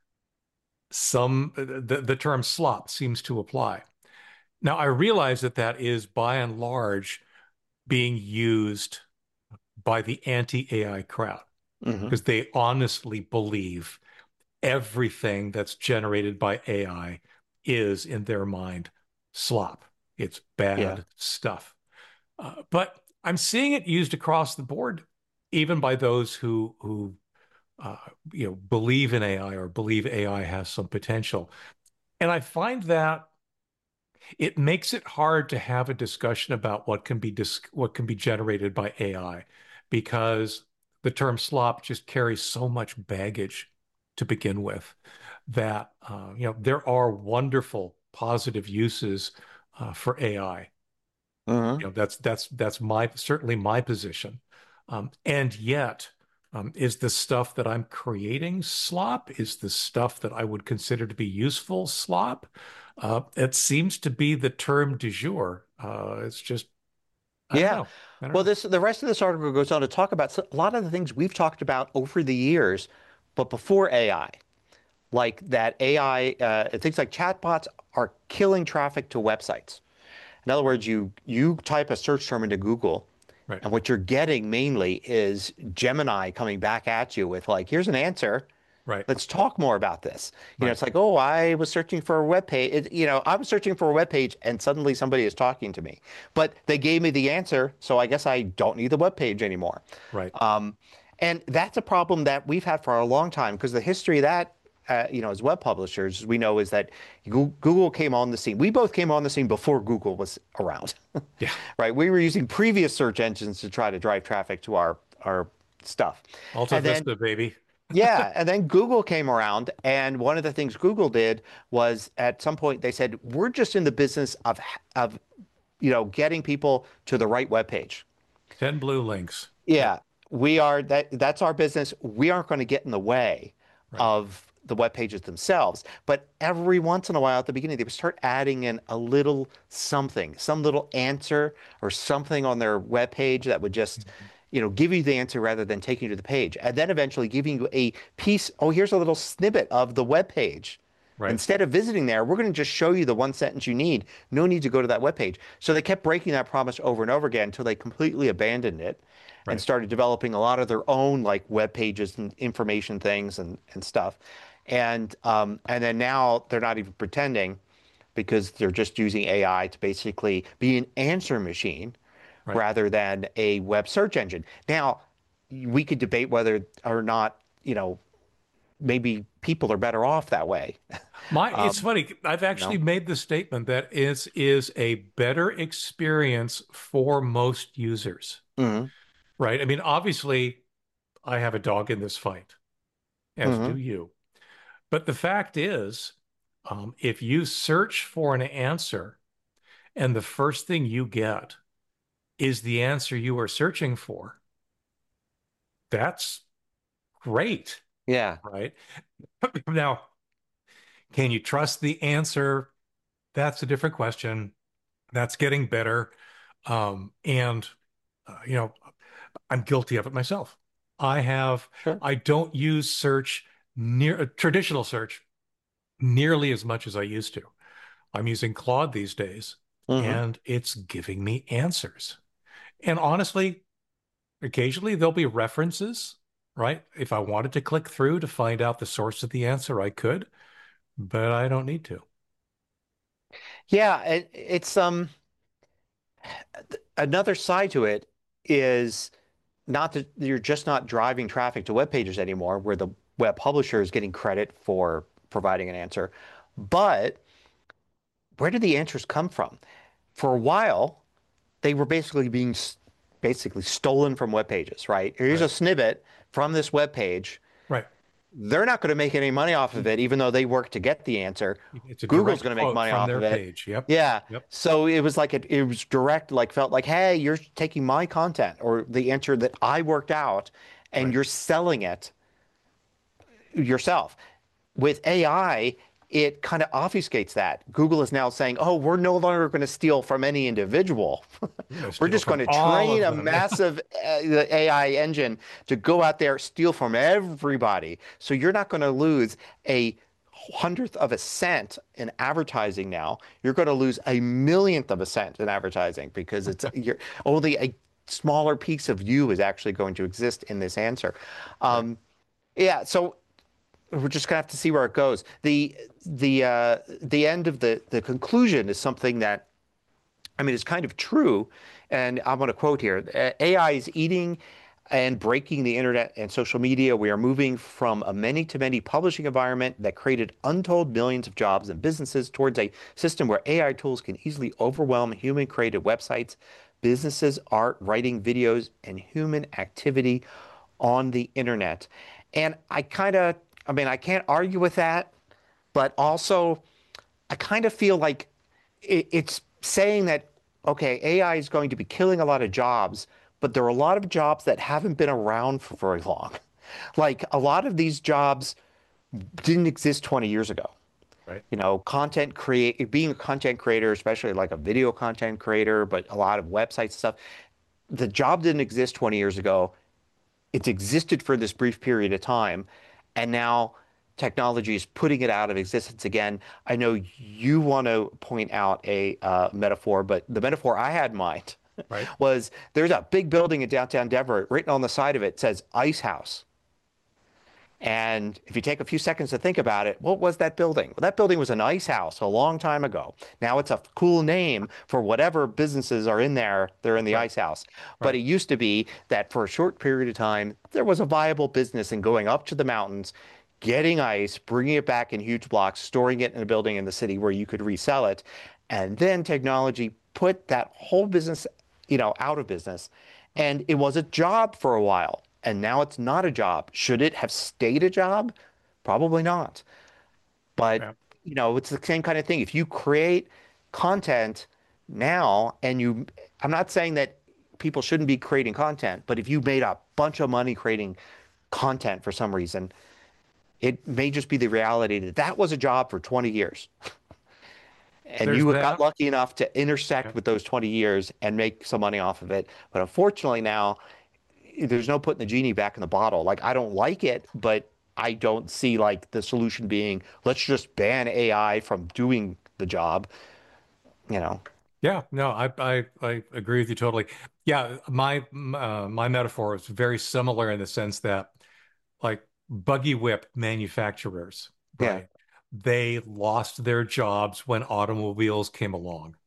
Some the, the term slop seems to apply. Now, I realize that that is by and large being used by the anti-A I crowd hmm because they honestly believe everything that's generated by A I is, in their mind, slop. It's Yeah. bad stuff. Uh, but I'm seeing it used across the board, even by those who who uh, you know believe in A I or believe A I has some potential. And I find that it makes it hard to have a discussion about what can be dis what can be generated by A I because the term slop just carries so much baggage to begin with that uh, you know there are wonderful positive uses uh, for A I. hmm You know, that's that's that's my certainly my position. Um, and yet, um, is the stuff that I'm creating slop? Is the stuff that I would consider to be useful slop? Uh, it seems to be the term du jour. Uh, it's just I don't Yeah. know. I don't Well, know. this the rest of this article goes on to talk about s- a lot of the things we've talked about over the years, but before A I, like that A I, uh, things like chatbots are killing traffic to websites. In other words, you you type a search term into Google, Right, and what you're getting mainly is Gemini coming back at you with like, here's an answer. right, Let's talk more about this. You know, right, it's like, oh, I was searching for a web page. It, you know, I was searching for a web page and suddenly somebody is talking to me. But they gave me the answer, so I guess I don't need the web page anymore. right. Um, and that's a problem that we've had for a long time because the history of that uh, you know, as web publishers, we know is that Goo- Google came on the scene. We both came on the scene before Google was around, Yeah. right? We were using previous search engines to try to drive traffic to our our stuff. Alta And then Vista, baby. yeah, and then Google came around, and one of the things Google did was at some point they said, we're just in the business of of you know getting people to the right web page. ten blue links. Yeah, we are that that's our business. We aren't going to get in the way Right. of the web pages themselves. But every once in a while at the beginning, they would start adding in a little something, some little answer or something on their web page that would just, you know, give you the answer rather than taking you to the page. And then eventually giving you a piece, oh, here's a little snippet of the web page. Right. Instead of visiting there, we're going to just show you the one sentence you need. No need to go to that web page. So they kept breaking that promise over and over again until they completely abandoned it and Right. started developing a lot of their own like web pages and information things and, and stuff. And um, and then now they're not even pretending because they're just using A I to basically be an answer machine Right. rather than a web search engine. Now, we could debate whether or not, you know, maybe people are better off that way. My, it's funny. I've actually no. made the statement that is is a better experience for most users, Mhm. right? I mean, obviously, I have a dog in this fight, as do Mhm. you. But the fact is, um, if you search for an answer and the first thing you get is the answer you are searching for, that's great, Yeah. right? Now, can you trust the answer? That's a different question. That's getting better. Um, and, uh, you know, I'm guilty of it myself. I have, Sure. I don't use search near uh, traditional search nearly as much as I used to. I'm using Claude these days, Mhm. and it's giving me answers. And honestly, occasionally there'll be references, right? If I wanted to click through to find out the source of the answer, I could, but I don't need to. Yeah, it, it's um another side to it is not that you're just not driving traffic to web pages anymore, where the web publisher is getting credit for providing an answer, but where do the answers come from? For a while, they were basically being s- basically stolen from web pages, right? Here's Right. a snippet from this web page. Right. They're not going to make any money off of it, even though they work to get the answer. It's a Google's direct going to make quote money from off their of it. page. Yep. Yeah. Yep. So it was like it, it was direct, like felt like, hey, you're taking my content or the answer that I worked out and Right. you're selling it yourself. With A I, it kind of obfuscates that. Google is now saying, oh, we're no longer going to steal from any individual. gonna We're steal just from going to all train a of them. massive uh, the A I engine to go out there, steal from everybody. So you're not going to lose a hundredth of a cent in advertising now. You're going to lose a millionth of a cent in advertising because it's you're only a smaller piece of you is actually going to exist in this answer. Um, yeah, so we're just gonna have to see where it goes. The the uh, the end of the the conclusion is something that, I mean, it's kind of true, and I'm going to quote here: A I is eating and breaking the internet and social media. We are moving from a many-to-many publishing environment that created untold millions of jobs and businesses towards a system where A I tools can easily overwhelm human-created websites, businesses, art, writing, videos, and human activity on the internet. And I kind of, I mean, I can't argue with that, but also I kind of feel like it, it's saying that, okay, A I is going to be killing a lot of jobs, but there are a lot of jobs that haven't been around for very long. Like a lot of these jobs didn't exist twenty years ago. Right. You know, content create being a content creator, especially like a video content creator, but a lot of websites stuff. The job didn't exist twenty years ago. It's existed for this brief period of time, and now technology is putting it out of existence again. I know you want to point out a uh, metaphor, but the metaphor I had in mind Right. was there's a big building in downtown Denver. Written on the side of it says Ice House. And if you take a few seconds to think about it, what was that building? Well, that building was an ice house a long time ago. Now it's a cool name for whatever businesses are in there. They're in the ice house. But it used to be that for a short period of time, there was a viable business in going up to the mountains, getting ice, bringing it back in huge blocks, storing it in a building in the city where you could resell it. And then technology put that whole business, you know, out of business. And it was a job for a while. And now it's not a job. Should it have stayed a job? Probably not. But, Yeah. you know, it's the same kind of thing. If you create content now and you, I'm not saying that people shouldn't be creating content, but if you made a bunch of money creating content for some reason, it may just be the reality that that was a job for twenty years. And There's you got that. lucky enough to Yeah. intersect with those twenty years and make some money off of it. But unfortunately now, there's no putting the genie back in the bottle. Like, I don't like it, but I don't see like the solution being, let's just ban A I from doing the job, you know. Yeah, no, I, I I agree with you totally. Yeah, my uh, my metaphor is very similar in the sense that, like, buggy whip manufacturers, Yeah, right? They lost their jobs when automobiles came along.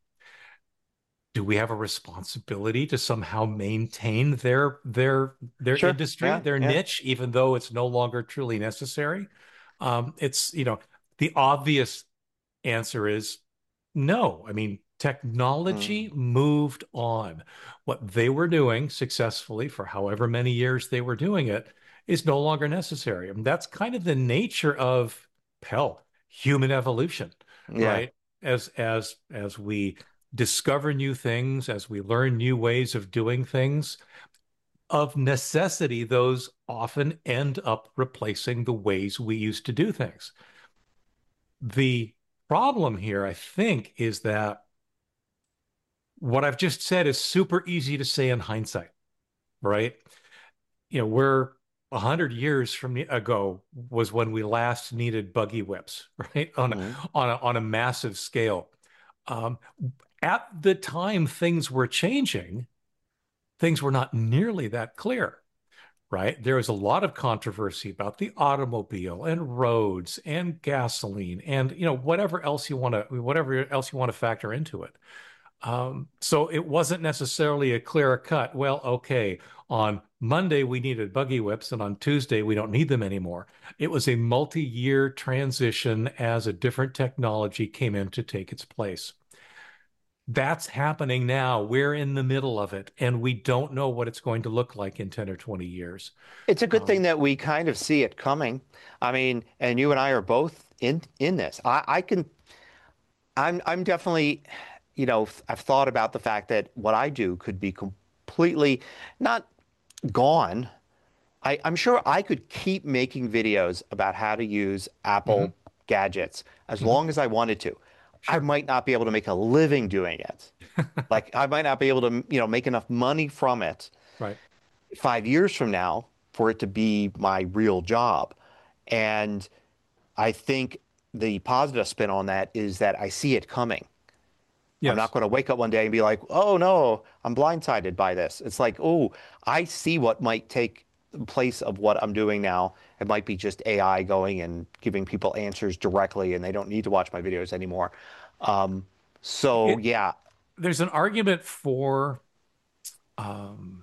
Do we have a responsibility to somehow maintain their their their sure. industry, Yeah, their yeah. niche, even though it's no longer truly necessary? Um, it's, you know, the obvious answer is no. I mean, technology Mm. moved on. What they were doing successfully for however many years they were doing it is no longer necessary. And that's kind of the nature of, hell, human evolution, Yeah. right? As as as we discover new things, as we learn new ways of doing things, of necessity, those often end up replacing the ways we used to do things. The problem here, I think, is that what I've just said is super easy to say in hindsight, right? You know, we're a hundred years from ago was when we last needed buggy whips, right? On a, Mm. on a, on a massive scale. Um, at the time things were changing, things were not nearly that clear, right? There was a lot of controversy about the automobile and roads and gasoline and, you know, whatever else you want to whatever else you want to factor into it. Um, so it wasn't necessarily a clear cut. Well, okay, on Monday we needed buggy whips, and on Tuesday we don't need them anymore. It was a multi-year transition as a different technology came in to take its place. That's happening now. We're in the middle of it, and we don't know what it's going to look like in ten or twenty years. It's a good thing Um, that we kind of see it coming. I mean, and you and I are both in in this. I, I can I'm I'm definitely, you know, I've thought about the fact that what I do could be completely not gone. I, I'm sure I could keep making videos about how to use mhm, Apple gadgets as mhm, long as I wanted to. I sure. might not be able to make a living doing it. Like, I might not be able to, you know, make enough money from it Right. five years from now for it to be my real job. And I think the positive spin on that is that I see it coming. I'm not Yes. going to wake up one day and be like, oh no, I'm blindsided by this. It's like, oh, I see what might take place of what I'm doing now. It might be just A I going and giving people answers directly, and they don't need to watch my videos anymore. Um, so It, yeah, there's an argument for, um,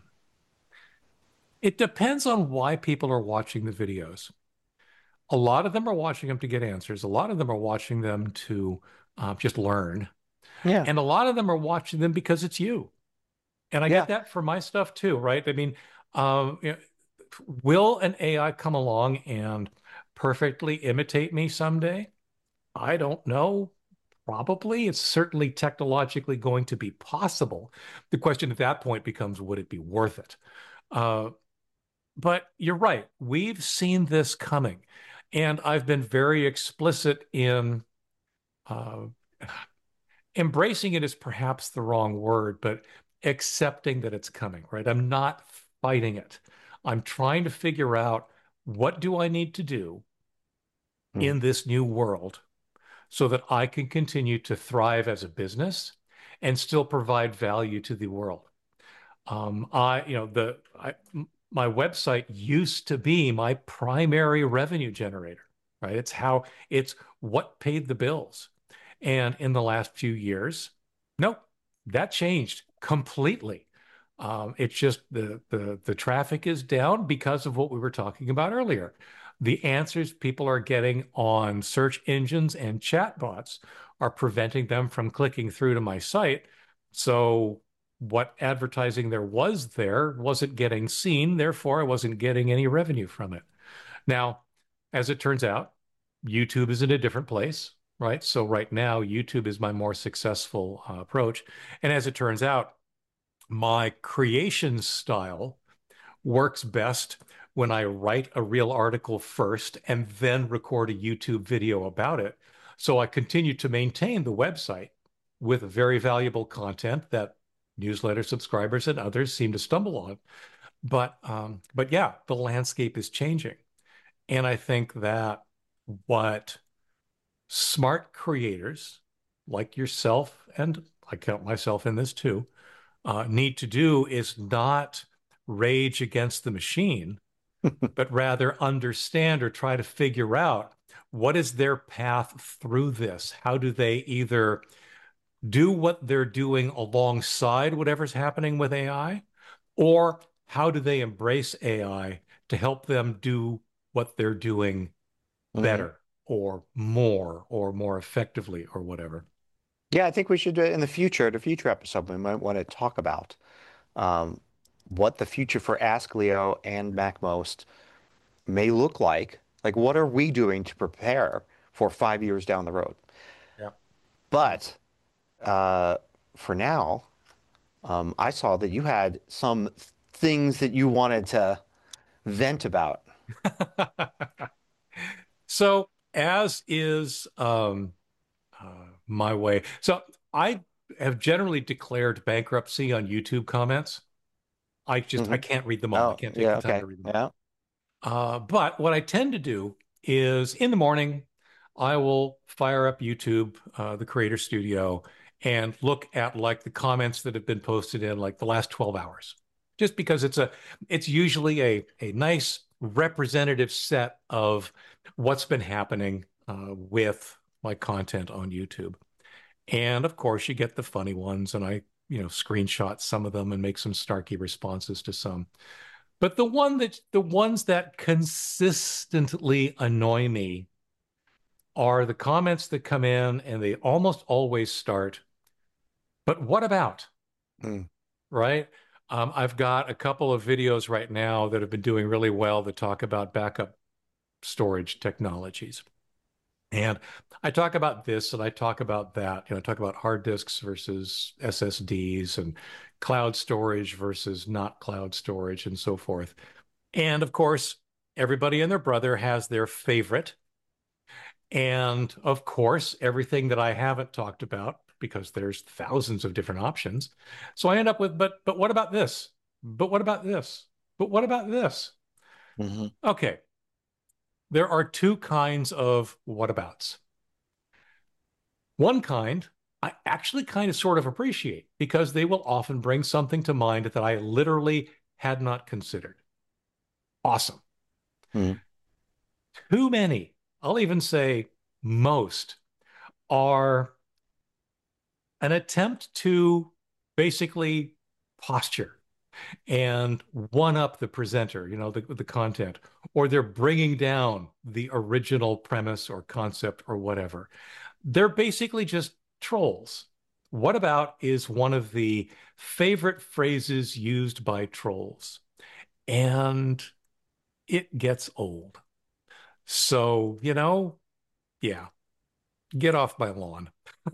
it depends on why people are watching the videos. A lot of them are watching them to get answers. A lot of them are watching them to uh, just learn. yeah, And a lot of them are watching them because it's you. And I yeah. get that for my stuff too, right? I mean, um, you know, will an A I come along and perfectly imitate me someday? I don't know. Probably. It's certainly technologically going to be possible. The question at that point becomes, would it be worth it? Uh, but you're right. We've seen this coming. And I've been very explicit in uh, embracing it is perhaps the wrong word, but accepting that it's coming, right? I'm not fighting it. I'm trying to figure out, what do I need to do Mm. in this new world so that I can continue to thrive as a business and still provide value to the world. Um, I, you know, the I, my website used to be my primary revenue generator, right? It's how it's what paid the bills. And in the last few years, nope, that changed completely. Um, it's just the the the traffic is down because of what we were talking about earlier. The answers people are getting on search engines and chatbots are preventing them from clicking through to my site. So what advertising there was there wasn't getting seen, therefore I wasn't getting any revenue from it. Now, as it turns out, YouTube is in a different place, right? So right now, YouTube is my more successful uh, approach. And as it turns out, my creation style works best when I write a real article first and then record a YouTube video about it. So I continue to maintain the website with very valuable content that newsletter subscribers and others seem to stumble on. But um, but yeah, the landscape is changing. And I think that what smart creators like yourself, and I count myself in this too, uh, need to do is not rage against the machine, but rather understand or try to figure out what is their path through this? How do they either do what they're doing alongside whatever's happening with A I, or how do they embrace A I to help them do what they're doing better mm-hmm. or more or more effectively or whatever? Yeah, I think we should, uh, in the future, the future episode, we might want to talk about um, what the future for Ask Leo and MacMost may look like. Like, what are we doing to prepare for five years down the road? Yeah. But uh, for now, um, I saw that you had some things that you wanted to vent about. So, as is um, uh, my way. So, I have generally declared bankruptcy on YouTube comments. I just mm-hmm. I can't read them all. Oh, I can't take yeah, the time okay. to read them yeah. all. Uh, but what I tend to do is in the morning, I will fire up YouTube, uh, the Creator Studio, and look at like the comments that have been posted in like the last twelve hours, just because it's a it's usually a a nice representative set of what's been happening uh, with my content on YouTube. And of course, you get the funny ones, and I you know screenshot some of them and make some snarky responses to some. But the one that the ones that consistently annoy me are the comments that come in, and they almost always start, "But what about?" Mm. Right? Um, I've got a couple of videos right now that have been doing really well that talk about backup storage technologies. And I talk about this and I talk about that. You know, I talk about hard disks versus S S Ds and cloud storage versus not cloud storage and so forth. And of course, everybody and their brother has their favorite. And of course, everything that I haven't talked about, because there's thousands of different options. So I end up with, but but what about this? But what about this? But what about this? Mm-hmm. Okay. There are two kinds of whatabouts. One kind I actually kind of sort of appreciate because they will often bring something to mind that I literally had not considered. Awesome. Mm-hmm. Too many, I'll even say most, are an attempt to basically posture and one up the presenter, you know, the, the content, or they're bringing down the original premise or concept or whatever. They're basically just trolls. What about is one of the favorite phrases used by trolls, and it gets old. So, you know, yeah, get off my lawn.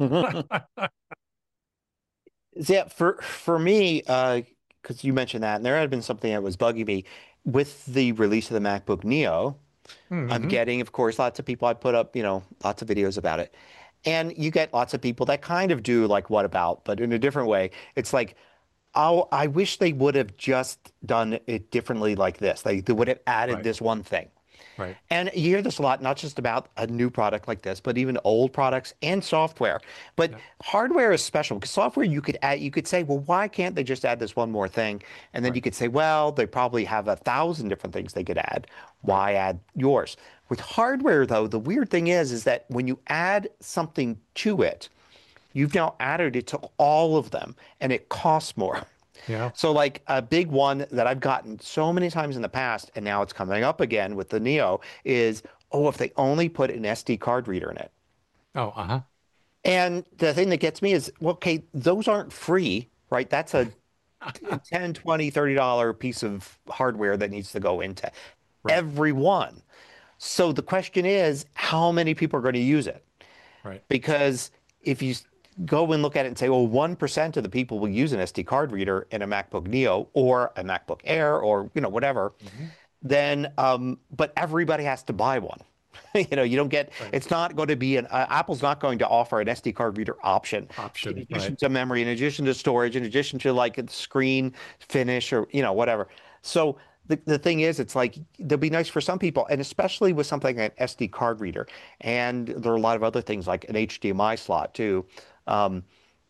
Yeah, for for me, uh, because you mentioned that, and there had been something that was bugging me with the release of the MacBook Neo. Mm-hmm. I'm getting, of course, lots of people. I put up, you know, lots of videos about it, and you get lots of people that kind of do like what about, but in a different way. It's like, oh, I wish they would have just done it differently like this. They, they would have added Right. this one thing. Right. And you hear this a lot, not just about a new product like this, but even old products and software. But yeah. hardware is special because software you could add, you could say, well, why can't they just add this one more thing? And then right. you could say, well, they probably have a thousand different things they could add. Why add yours? With hardware, though, the weird thing is, is that when you add something to it, you've now added it to all of them, and it costs more. Yeah. So like a big one that I've gotten so many times in the past, and now it's coming up again with the Neo, is, oh, if they only put an S D card reader in it. Oh, uh-huh. And the thing that gets me is, well, okay, those aren't free, right? That's a ten, twenty, thirty dollar piece of hardware that needs to go into Right. every one. So the question is, how many people are going to use it? Right. Because if you go and look at it and say, well, one percent of the people will use an S D card reader in a MacBook Neo or a MacBook Air or, you know, whatever, Mm-hmm. then, um, but everybody has to buy one. You know, you don't get, Right. it's not going to be an, uh, Apple's not going to offer an S D card reader option. Option, In addition right. to memory, in addition to storage, in addition to like a screen finish or, you know, whatever. So the, the thing is, it's like, they'll be nice for some people, and especially with something like an S D card reader. And there are a lot of other things like an H D M I slot too, um,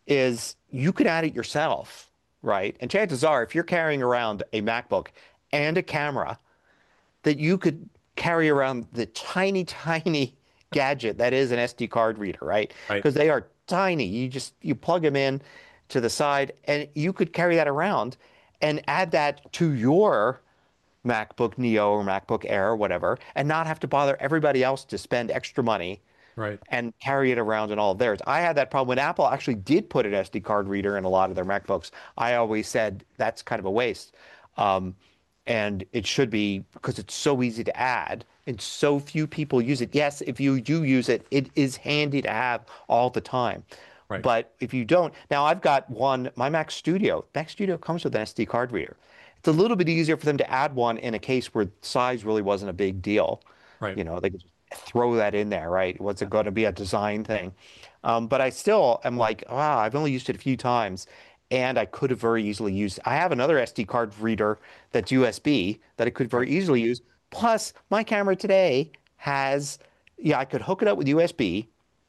is you can add it yourself, right? And chances are, if you're carrying around a MacBook and a camera, that you could carry around the tiny, tiny gadget that is an S D card reader, right? Right. Because they are tiny. You just you plug them in to the side, and you could carry that around and add that to your MacBook Neo or MacBook Air or whatever, and not have to bother everybody else to spend extra money Right. and carry it around in all of theirs. I had that problem when Apple actually did put an S D card reader in a lot of their MacBooks. I always said that's kind of a waste. Um, and it should be, because it's so easy to add and so few people use it. Yes, if you do use it, it is handy to have all the time. Right. But if you don't, now I've got one, my Mac Studio, Mac Studio comes with an S D card reader. It's a little bit easier for them to add one in a case where size really wasn't a big deal. Right. You know, they could just throw that in there, right? Was it going to be a design thing? Um, but I still am like, wow, I've only used it a few times, and I could have very easily used. I have another S D card reader that's U S B that I could very easily use. Plus, my camera today has, yeah, I could hook it up with U S B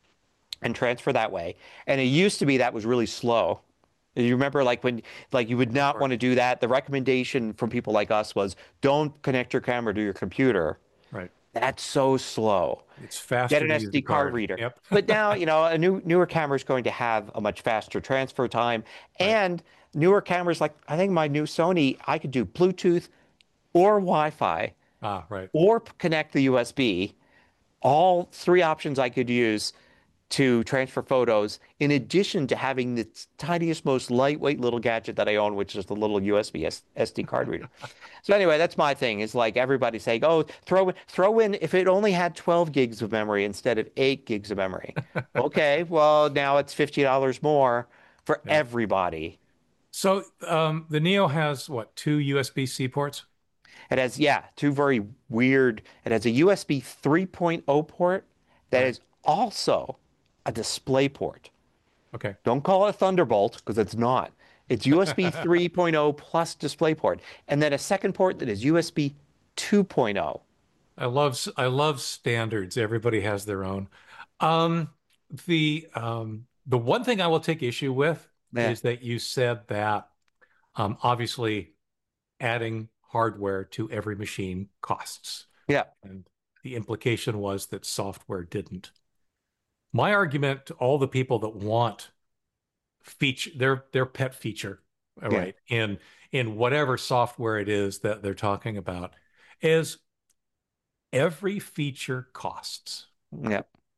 and transfer that way. And it used to be that was really slow. You remember, like when, like you would not want to do that. The recommendation from people like us was, don't connect your camera to your computer. Right. That's so slow. It's faster Get an to use S D the card card. reader. Yep. But now, you know, a new newer camera is going to have a much faster transfer time. And newer cameras, like I think my new Sony, I could do Bluetooth or Wi-Fi Ah, right. or p- connect the U S B. All three options I could use to transfer photos, in addition to having the tiniest, most lightweight little gadget that I own, which is the little U S B S D card reader. So anyway, that's my thing. Is like everybody saying, "Oh, throw in, throw in if it only had twelve gigs of memory instead of eight gigs of memory." Okay, well now it's fifty dollars more for Yeah. everybody. So um, the Neo has what, two U S B-C ports? It has, yeah, two very weird. It has a U S B three point oh port that Right. is also a display port. Okay. Don't call it Thunderbolt, because it's not. It's U S B three point oh plus DisplayPort, and then a second port that is U S B two point oh. I love s- I love standards. Everybody has their own. Um, the um, the one thing I will take issue with Yeah. is that you said that um, obviously adding hardware to every machine costs, Yeah. and the implication was that software didn't. My argument to all the people that want feature their their pet feature, all Yeah. right, in in whatever software it is that they're talking about, is every feature costs. Yeah.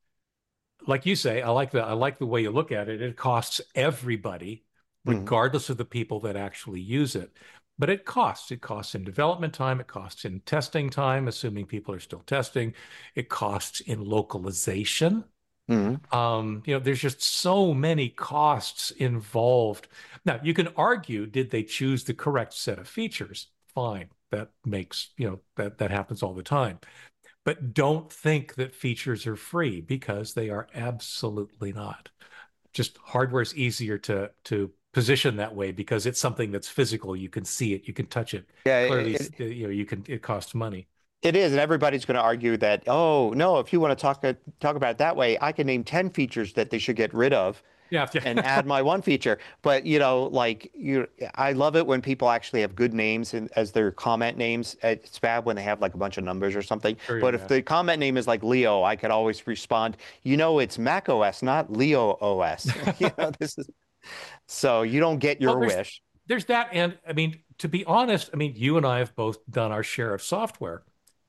Like you say, I like the I like the way you look at it. It costs everybody, Mhm. regardless of the people that actually use it. But it costs. It costs in development time. It costs in testing time, assuming people are still testing. It costs in localization. Mhm. Um, you know, there's just so many costs involved. Now, you can argue, did they choose the correct set of features? Fine. That makes, you know, that that happens all the time. But don't think that features are free, because they are absolutely not. Just hardware is easier to to position that way because it's something that's physical. You can see it, you can touch it. Yeah, Clearly, it, s- you know, you can, it costs money. it is, and everybody's going to argue that, oh, no, if you want to talk uh, talk about it that way, I can name ten features that they should get rid of Yeah. and add my one feature. But, you know, like, you, I love it when people actually have good names in, as their comment names. It's bad when they have like a bunch of numbers or something. Sure, But yeah. if the comment name is like Leo, I could always respond, you know, it's Mac O S, not Leo O S. You know, this is, so you don't get your Well, there's- wish. there's that. And I mean, to be honest, I mean, you and I have both done our share of software.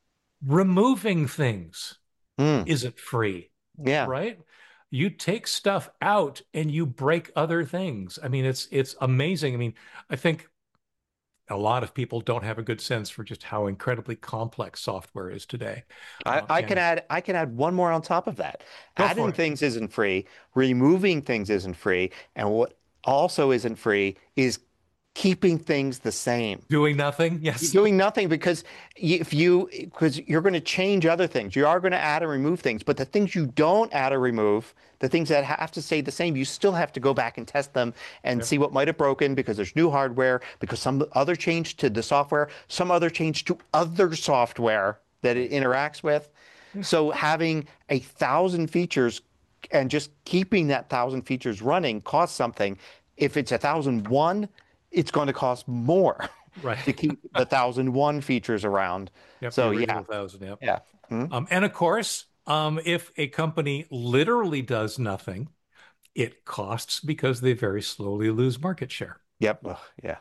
Removing things Mm, isn't free, yeah. right? You take stuff out and you break other things. I mean, it's it's amazing. I mean, I think a lot of people don't have a good sense for just how incredibly complex software is today. I, Um, I can and add I can add one more on top of that. go for Adding it. things isn't free, removing things isn't free, and what also isn't free is keeping things the same. Doing nothing. You're Yes. doing nothing because if you because you're going to change other things. You are going to add and remove things, but the things you don't add or remove, the things that have to stay the same, you still have to go back and test them and Yep. see what might have broken because there's new hardware, because some other change to the software, some other change to other software that it interacts with. Yeah. So having a thousand features and just keeping that thousand features running costs something. If it's a thousand one, it's going to cost more Right. to keep the thousand one features around. Yep. The So original yeah, thousand. Yep. yeah. Mhm. Um, and of course, um, if a company literally does nothing, it costs because they very slowly lose market share. Yep. Ugh, yeah.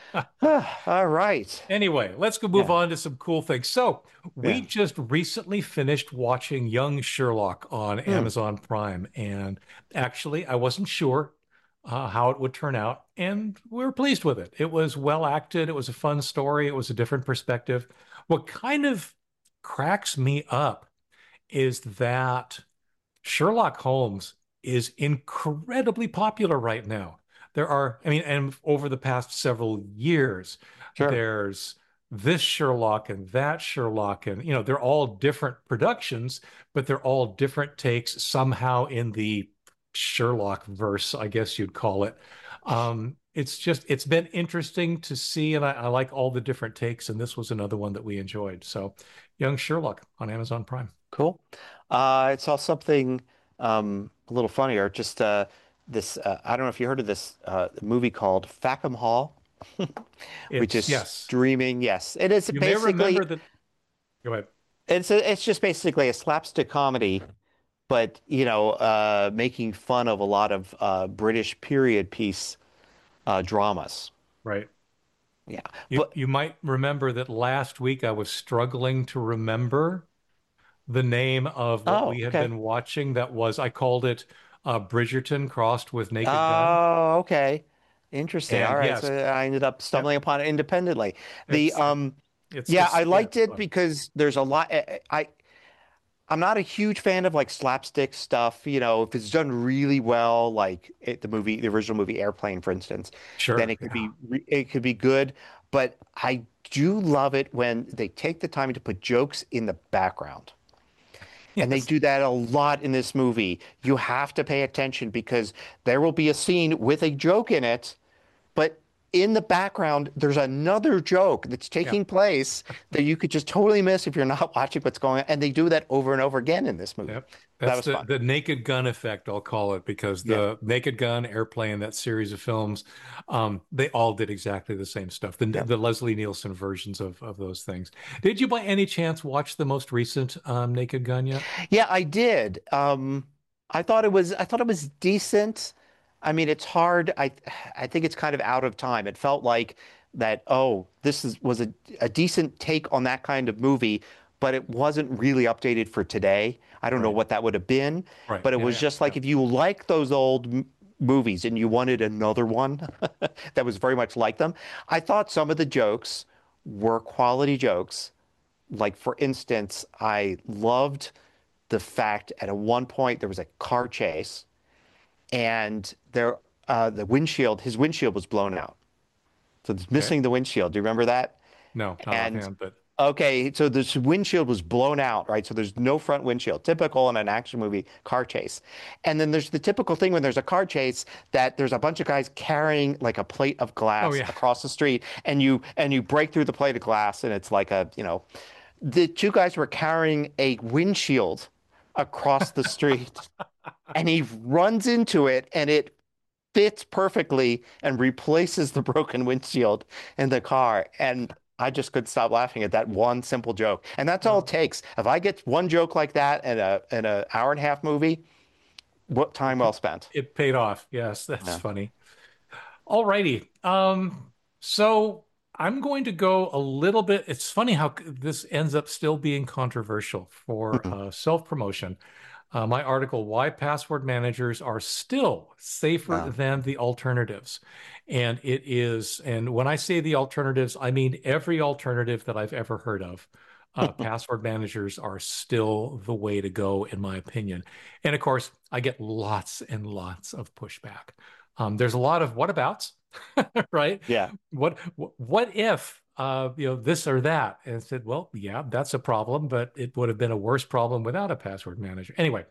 All right. Anyway, let's go move Yeah. on to some cool things. So, we Yeah. just recently finished watching Young Sherlock on Hmm. Amazon Prime. And actually, I wasn't sure uh, how it would turn out. And we were pleased with it. It was well acted. It was a fun story. It was a different perspective. What kind of cracks me up is that Sherlock Holmes is incredibly popular right now. There are, I mean, and over the past several years, Sure. there's this Sherlock and that Sherlock, and you know, they're all different productions, but they're all different takes somehow in the Sherlock verse, I guess you'd call it. Um, it's just, it's been interesting to see, and I, I like all the different takes, and this was another one that we enjoyed. So, Young Sherlock on Amazon Prime. Cool. Uh, I saw something um, a little funnier. Just uh, this. Uh, I don't know if you heard of this uh, movie called Fackham Hall, which It's is yes. streaming. Yes, it is You may remember basically. that. Go ahead. It's a, it's just basically a slapstick comedy, but you know, uh, making fun of a lot of uh, British period piece uh, dramas. Right. Yeah, You but you might remember that last week I was struggling to remember the name of what oh, we had okay. been watching. That was I called it uh, Bridgerton crossed with Naked Gun. Oh, okay. Interesting. All And right. yes, So I ended up yep, stumbling upon it independently. The it's um it's yeah, I it's yeah, liked it's it fun. because there's a lot I I- I'm not a huge fan of like slapstick stuff, you know, if it's done really well, like it, the movie, the original movie Airplane, for instance, then Sure. it could Yeah. be re- it could be good, but I do love it when they take the time to put jokes in the background. And they Yes. do that a lot in this movie. You have to pay attention because there will be a scene with a joke in it, but in the background, there's another joke that's Yeah. taking place that you could just totally miss if you're not watching what's going on. And they do that over and over again in this movie. Yep. That That's was the fun. the Naked Gun effect, I'll call it, because Yeah. the Naked Gun, Airplane, that series of films, um, they all did exactly the same stuff. The Yeah. the Leslie Nielsen versions of of those things. Did you by any chance watch the most recent um, Naked Gun yet? Yeah, I did. Um, I thought it was I thought it was decent. I mean, it's hard. I I think it's kind of out of time. It felt like that, oh, this is was a, a decent take on that kind of movie, but it wasn't really updated for today. I don't know Right. what that would have been, Right. but it Yeah. was Yeah. just Yeah. like if you like those old m movies and you wanted another one that was very much like them, I thought some of the jokes were quality jokes. Like for instance, I loved the fact at a one point there was a car chase and there uh, the windshield, his windshield was blown out. So it's Okay. missing the windshield. Do you remember that? No, not And offhand, but okay, so this windshield was blown out, right? So there's no front windshield, typical in an action movie car chase. And then there's the typical thing when there's a car chase that there's a bunch of guys carrying like a plate of oh glass yeah. across the street, and you and you break through the plate of glass, and it's like a, you know, the two guys were carrying a windshield across the street, and he runs into it, and it fits perfectly and replaces the broken windshield in the car. And I just couldn't stop laughing at that one simple joke. And that's all it Oh, takes. If I get one joke like that in a in an hour and a half movie, what time it well spent. it paid off. Yes, that's Yeah. funny. All righty. Um, so I'm going to go a little bit. It's funny how c- this ends up still being controversial for Mhm. uh, self-promotion. Uh, my article, Why Password Managers Are Still Safer No. Than the Alternatives. And it is, and when I say the alternatives, I mean every alternative that I've ever heard of. Uh, password managers are still the way to go, in my opinion. And of course, I get lots and lots of pushback. Um, there's a lot of whatabouts, right? Yeah. What what if uh, you know this or that? And I said, well, yeah, that's a problem, but it would have been a worse problem without a password manager. Anyway,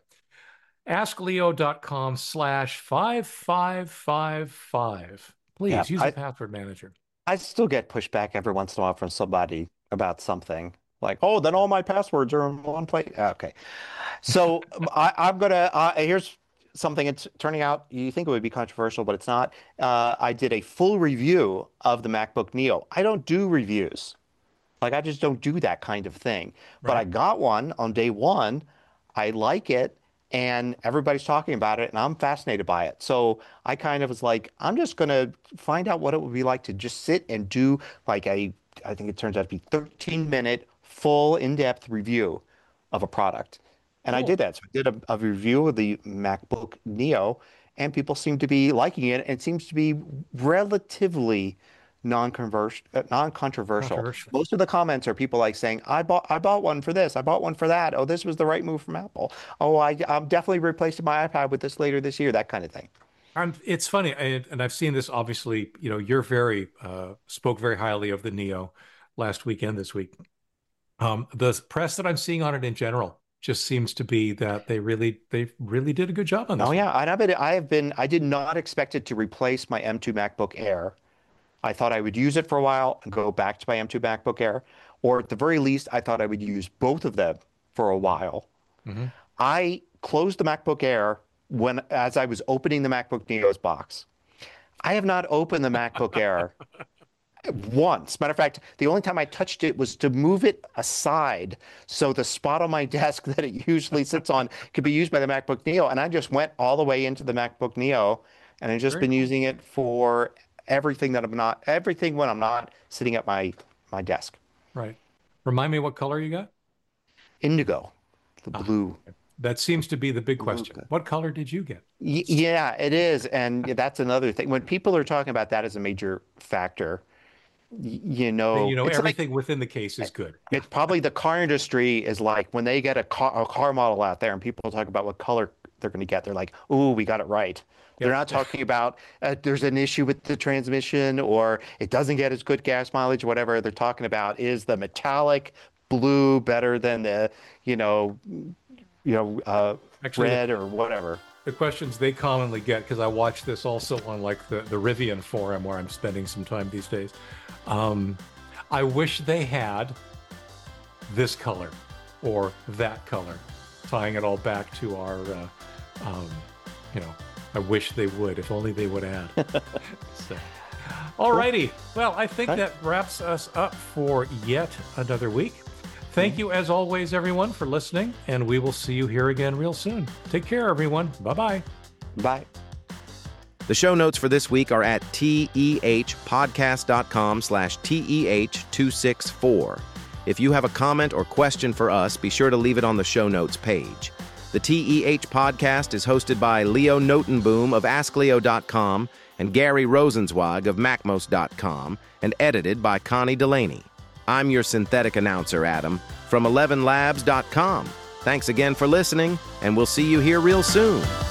askleo.com slash five five five five. Yeah. Please use a I, password manager. I still get pushback every once in a while from somebody about something like, oh, then all my passwords are in one place. Okay. So um, I, I'm gonna. Uh, here's something. It's turning out you think it would be controversial, but it's not. Uh, I did a full review of the MacBook Neo. I don't do reviews. Like I just don't do that kind of thing. But I Right. got one on day one. I like it, and everybody's talking about it, and I'm fascinated by it. So I kind of was like, I'm just gonna find out what it would be like to just sit and do like a, I think it turns out to be thirteen minute full in-depth review of a product. And I Cool. did that. So I did a, a review of the MacBook Neo, and people seem to be liking it. And it seems to be relatively non-controversial. Uh, non-controversial. Controversial. Most of the comments are people like saying, "I bought, I bought one for this. I bought one for that. Oh, this was the right move from Apple. Oh, I, I'm definitely replacing my iPad with this later this year." That kind of thing. I'm, it's funny, and, and I've seen this obviously, you know, you're very uh, spoke very highly of the Neo last weekend, this week. Um, the press that I'm seeing on it in general just seems to be that they really they really did a good job on Oh this one. yeah, and I've been, I have been, I did not expect it to replace my M two MacBook Air. I thought I would use it for a while and go back to my M two MacBook Air, or at the very least, I thought I would use both of them for a while. Hmm. I closed the MacBook Air when, as I was opening the MacBook Neo's box. I have not opened the MacBook Air once. Matter of fact, the only time I touched it was to move it aside so the spot on my desk that it usually sits on could be used by the MacBook Neo. And I just went all the way into the MacBook Neo, and I've just Very been cool. using it for everything that I'm not, everything when I'm not sitting at my my desk. Right. Remind me what color you got? Indigo, the Ah, blue. that seems to be the big Blue. question. What color did you get? Y- Yeah, it is. And that's another thing. When people are talking about that as a major factor, y- you You know, know, it's like everything within the case is good. it's probably the car industry is like when they get a car, a car model out there and people talk about what color they're going to get, they're like, "Ooh, we got it right." They're Yep. not talking about uh, there's an issue with the transmission or it doesn't get as good gas mileage or whatever. They're talking about is the metallic blue better than the, you know, you know, uh, Actually, the, red or whatever. the questions they commonly get, because I watch this also on like the, the Rivian forum where I'm spending some time these days. Um, I wish they had this color or that color, tying it all back to our, uh, um, you know, I wish they would, if only they would add. So, all righty. Well, I think Okay. that wraps us up for yet another week. Thank you, as always, everyone, for listening, and we will see you here again real soon. Take care, everyone. Bye-bye. Bye. The show notes for this week are at tehpodcast.com slash TEH264. If you have a comment or question for us, be sure to leave it on the show notes page. The T E H podcast is hosted by Leo Notenboom of ask leo dot com and Gary Rosenzweig of macmost dot com, and edited by Connie Delaney. I'm your synthetic announcer, Adam, from eleven labs dot com. Thanks again for listening, and we'll see you here real soon.